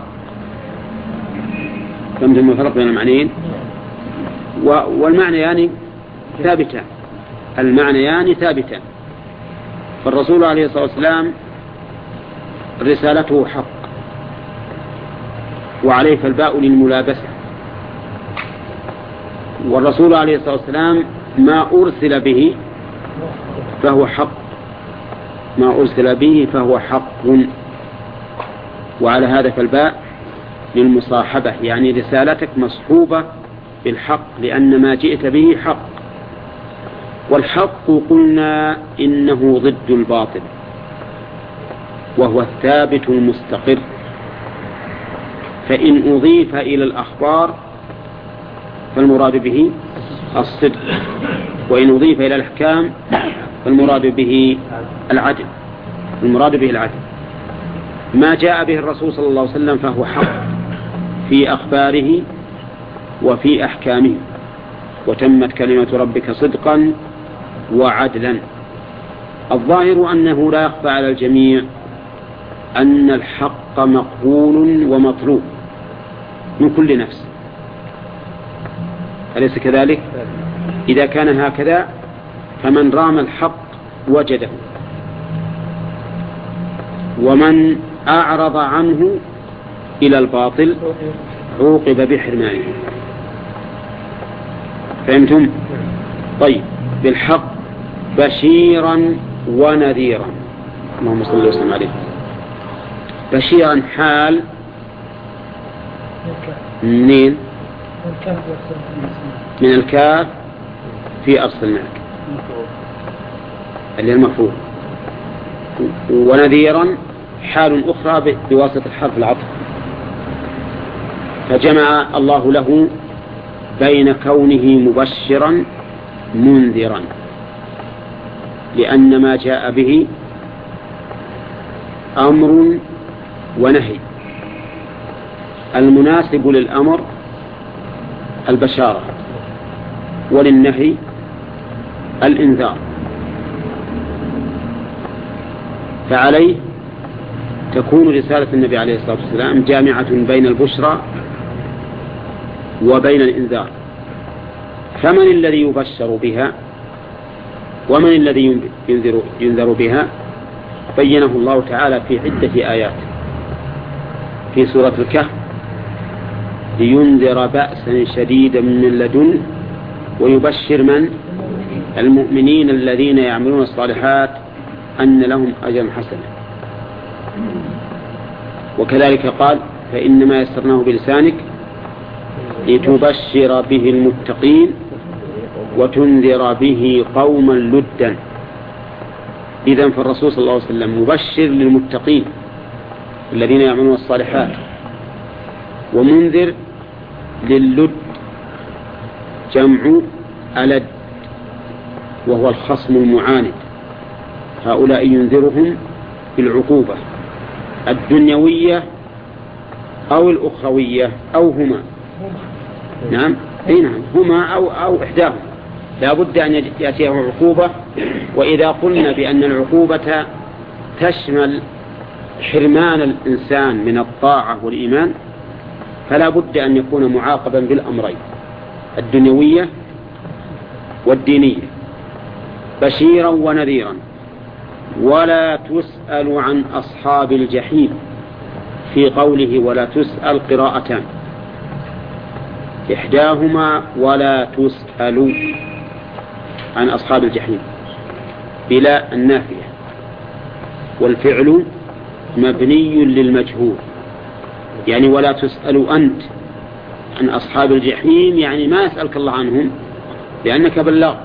فهمتم الفرق بين المعنيين؟ والمعنيان ثابتان المعنيان ثابتان فالرسول عليه الصلاة والسلام رسالته حق، وعليه فالباء للملابسة. والرسول عليه الصلاة والسلام ما أرسل به فهو حق ما أرسل به فهو حق وعلى هذا فالباء للمصاحبة، يعني رسالتك مصحوبة بالحق لأن ما جئت به حق. والحق قلنا إنه ضد الباطل وهو الثابت المستقر، فإن أضيف إلى الأخبار فالمراد به الصدق، وإن أضيف إلى الأحكام فالمراد به العدل المراد به العدل. ما جاء به الرسول صلى الله عليه وسلم فهو حق في أخباره وفي أحكامه، وتمت كلمة ربك صدقا وعدلا. الظاهر أنه لا يخفى على الجميع أن الحق مقبول ومطلوب من كل نفس، أليس كذلك؟ إذا كان هكذا فمن رام الحق وجده، ومن أعرض عنه إلى الباطل عوقب بحرمانه. فهمتم؟ طيب، بالحق بشيرا ونذيرا. اللهم صل وسلم عليه. بشيرا حال منين؟ من الكاف في أرسلناك اللي المفروض، ونذيرا حال أخرى بواسطة حرف العطف، فجمع الله له بين كونه مبشرا منذرا، لأن ما جاء به أمر ونهي. المناسب للأمر البشارة، وللنهي الإنذار، فعليه تكون رسالة النبي عليه الصلاة والسلام جامعة بين البشرى وبين الإنذار. فمن الذي يبشر بها ومن الذي ينذر, ينذر بها بينه الله تعالى في عدة آيات في سورة الكهف: لينذر بأسا شديدا من لدن ويبشر من؟ المؤمنين الذين يعملون الصالحات أن لهم أجرا حسنا. وكذلك قال: فإنما يسرناه بلسانك لتبشر به المتقين وتنذر به قوما لدا. إذن فالرسول صلى الله عليه وسلم مبشر للمتقين الذين يعملون الصالحات، ومنذر للد، جمع ألد، وهو الخصم المعاند. هؤلاء ينذرهم بالعقوبة الدنيوية أو الأخروية أو هما. نعم أي نعم هما أو, أو إحداهما، لا بد أن يأتيه عقوبة. وإذا قلنا بأن العقوبة تشمل حرمان الإنسان من الطاعة والإيمان فلا بد أن يكون معاقبا بالأمرين الدنيوية والدينية، بشيرا ونذيرا. ولا تسأل عن أصحاب الجحيم. في قوله ولا تسأل قراءتان، إحداهما ولا تسأل عن أصحاب الجحيم بلا النافية، والفعل مبني للمجهول، يعني ولا تسأل أنت عن أصحاب الجحيم، يعني ما يسألك الله عنهم لأنك بلغت.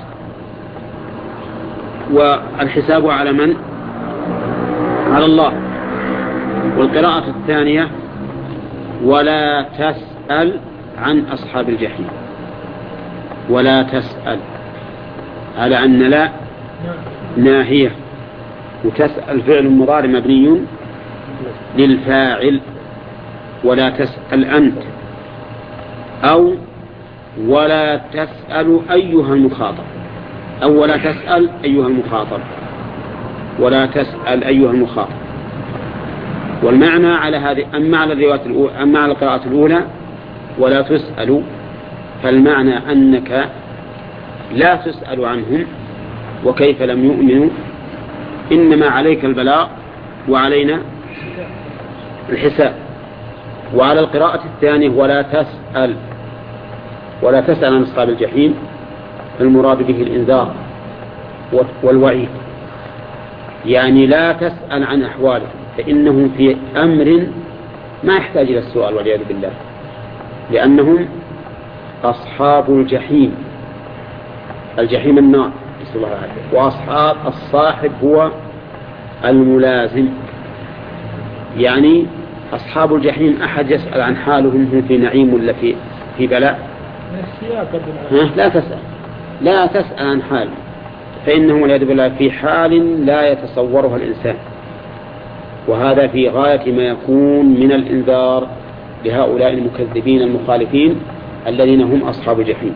والحساب على من؟ على الله. والقراءة الثانية ولا تسأل عن أصحاب الجحيم، ولا تسأل على أن لا ناهية، وتسأل فعل مضارع مبني للفاعل، ولا تسأل أنت، أو ولا تسأل أيها المخاطب، أو ولا تسأل أيها المخاطب، ولا تسأل أيها المخاطب. والمعنى على هذه، أما على الرواية الأولى، أما على القراءة الأولى ولا تسأل، فالمعنى أنك لا تسأل عنهم وكيف لم يؤمنوا، إنما عليك البلاغ وعلينا الحساب. وعلى القراءة الثانية ولا تسأل، ولا تسأل عن أصحاب الجحيم، المراد به الإنذار والوعيد، يعني لا تسأل عن أحوالهم، فإنهم في أمر ما يحتاج إلى السؤال والعياذ بالله، لأنهم أصحاب الجحيم، الجحيم النار، وأصحاب الصاحب هو الملازم، يعني أصحاب الجحيم أحد يسأل عن حالهم هم في نعيم ولا في في بلاء؟ لا تسأل، لا تسأل عن حال، فإنهم والعياذ بالله في حال لا يتصورها الإنسان، وهذا في غاية ما يكون من الإنذار لهؤلاء المكذبين المخالفين الذين هم أصحاب الجحيم.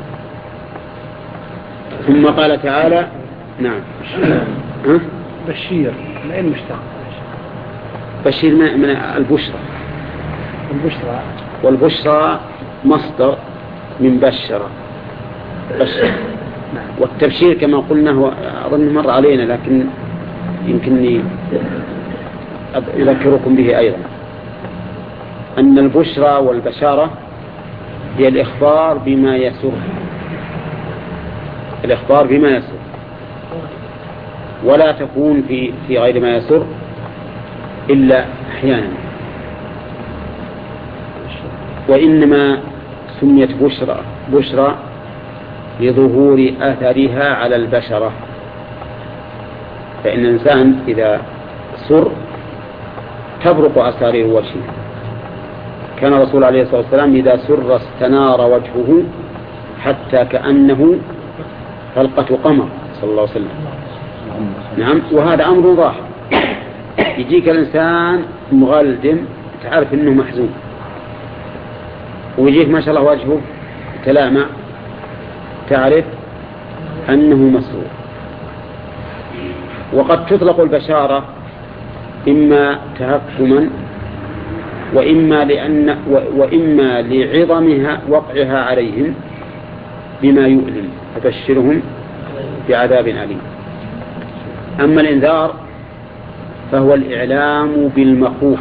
ثم قال تعالى نعم ها؟ بشير من أين مشتق؟ بشير من البشرى، البشرى، والبشرى مصدر من بشرة، بشرة. والتبشير كما قلنا هو أظن مر علينا، لكن يمكنني أذكركم به أيضا، أن البشرى والبشارة هي الإخبار بما يسر، الإخبار بما يسر، ولا تكون في في غير ما يسر إلا أحيانا، وإنما سميت بشرى بشرى لظهور أثرها على البشرة، فإن الإنسان إذا سر تبرق أسارير وجهه. كان الرسول عليه الصلاة والسلام إذا سر استنار وجهه حتى كأنه حلقة قمر صلى الله عليه وسلم. نعم، وهذا أمر ظاهر، يجيك الإنسان مغلدم تعرف أنه محزون، ويجيك ما شاء الله وجهه تلامع تعرف أنه مسرور. وقد تطلق البشارة إما تهكما وإما لأن وإما لعظمها وقعها عليهم بما يؤلم، فبشرهم بعذاب أليم. أما الإنذار فهو الإعلام بالمخوف،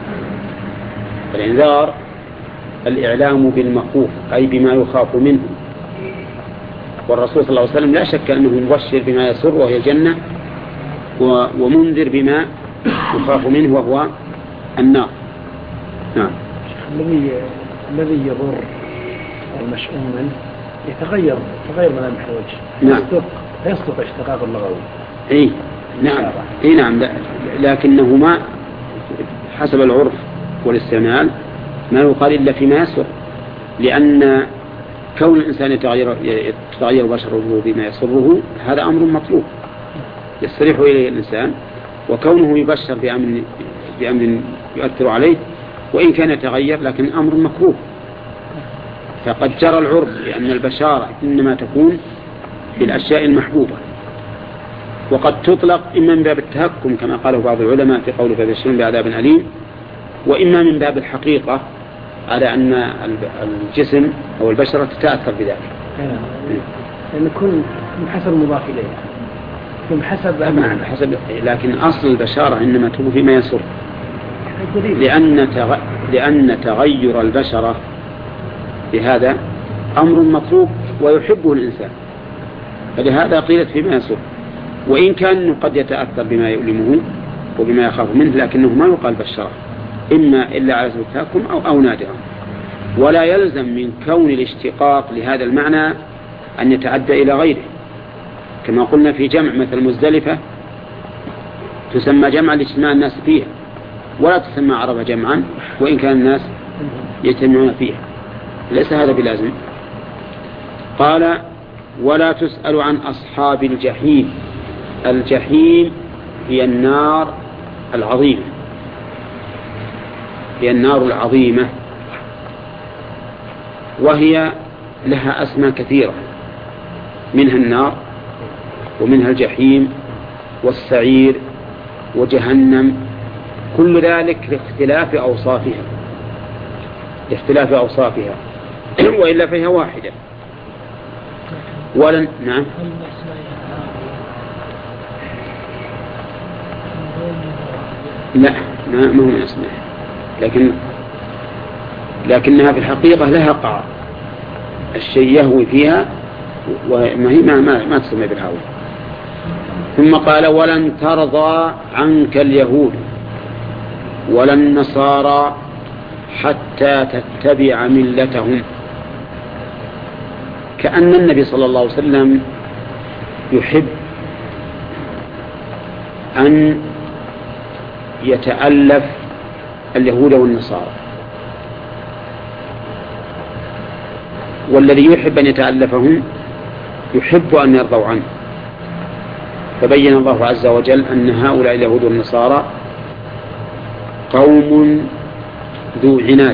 الإنذار الإعلام بالمخوف أي بما يخاف منه، والرسول صلى الله عليه وسلم لا شك أنه مبشر بما يسر وهي الجنة، ومنذر بما يخاف منه وهو النار. نعم. الذي الذي يضر المشؤوم منه يتغير تغير ملامح الوجه. نعم. لا يصدق اشتقاق اللغوي. اي نعم، اي نعم، لكنه ما حسب العرف والاستعمال ما يقال إلا فيما يسر، لأن كون الإنسان يتغير يتغير بشره بما يسره هذا أمر مطلوب يستريح إليه الإنسان، وكونه يبشر بأمر بأمر يؤثر عليه وإن كان يتغير لكن أمر مكروه. فقد جرى العرف لأن البشارة إنما تكون بالأشياء المحبوبة، وقد تطلق إما من باب التهكم كما قاله بعض العلماء في قوله فبشرهم بعذاب أليم، وإما من باب الحقيقة على أن الجسم أو البشرة تتأثر بذلك. لأن يكون حسب مضاف إليه، يكون حسب حسب، لكن أصل البشارة إنما تكون فيما يسر. لأن تغ... لأن تغير البشرة بهذا أمر مطلوب ويحبه الإنسان، فلهذا قيلت فيما يسر، وإن كان قد يتأثر بما يؤلمه وبما يخاف منه، لكنه ما يقال بالشرع إما إلا على سبيل التهكم أو, أو نادرا. ولا يلزم من كون الاشتقاق لهذا المعنى أن يتعدى إلى غيره، كما قلنا في جمع مثل مزدلفة تسمى جمعا لاجتماع الناس فيها، ولا تسمى عرفة جمعا وإن كان الناس يجتمعون فيها، ليس هذا بلازم. قال ولا تسأل عن أصحاب الجحيم. الجحيم هي النار العظيمة، هي النار العظيمة، وهي لها أسماء كثيرة، منها النار ومنها الجحيم والسعير وجهنم، كل ذلك لاختلاف أوصافها لاختلاف أوصافها وإلا فيها واحدة. ولن نعم لا ما هو من أسماء، لكن لكنها في الحقيقة لها قاع، الشيء يهوي فيها وما هي ما, ما, ما تسمى بالهوى. ثم قال ولن ترضى عنك اليهود ولا النصارى حتى تتبع ملتهم، كأن النبي صلى الله عليه وسلم يحب أن يتألف اليهود والنصارى، والذي يحب أن يتألفهم يحب أن يرضوا عنه، فبين الله عز وجل أن هؤلاء اليهود والنصارى قوم ذو عناد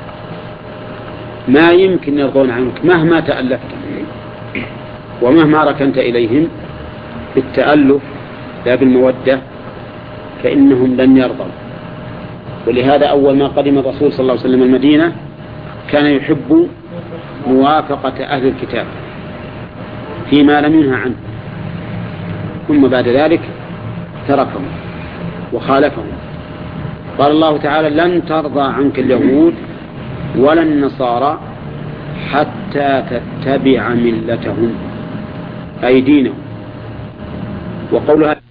ما يمكن يرضون عنك مهما تألفت ومهما ركنت إليهم بالتألف لا بالمودة، فإنهم لن يرضوا. ولهذا أول ما قدم الرسول صلى الله عليه وسلم المدينة كان يحب موافقة أهل الكتاب فيما لم ينهى عنه، ثم بعد ذلك تركهم وخالفهم. قال الله تعالى لن ترضى عنك اليهود ولا النصارى حتى تتبع ملتهم أي دينهم. وقولها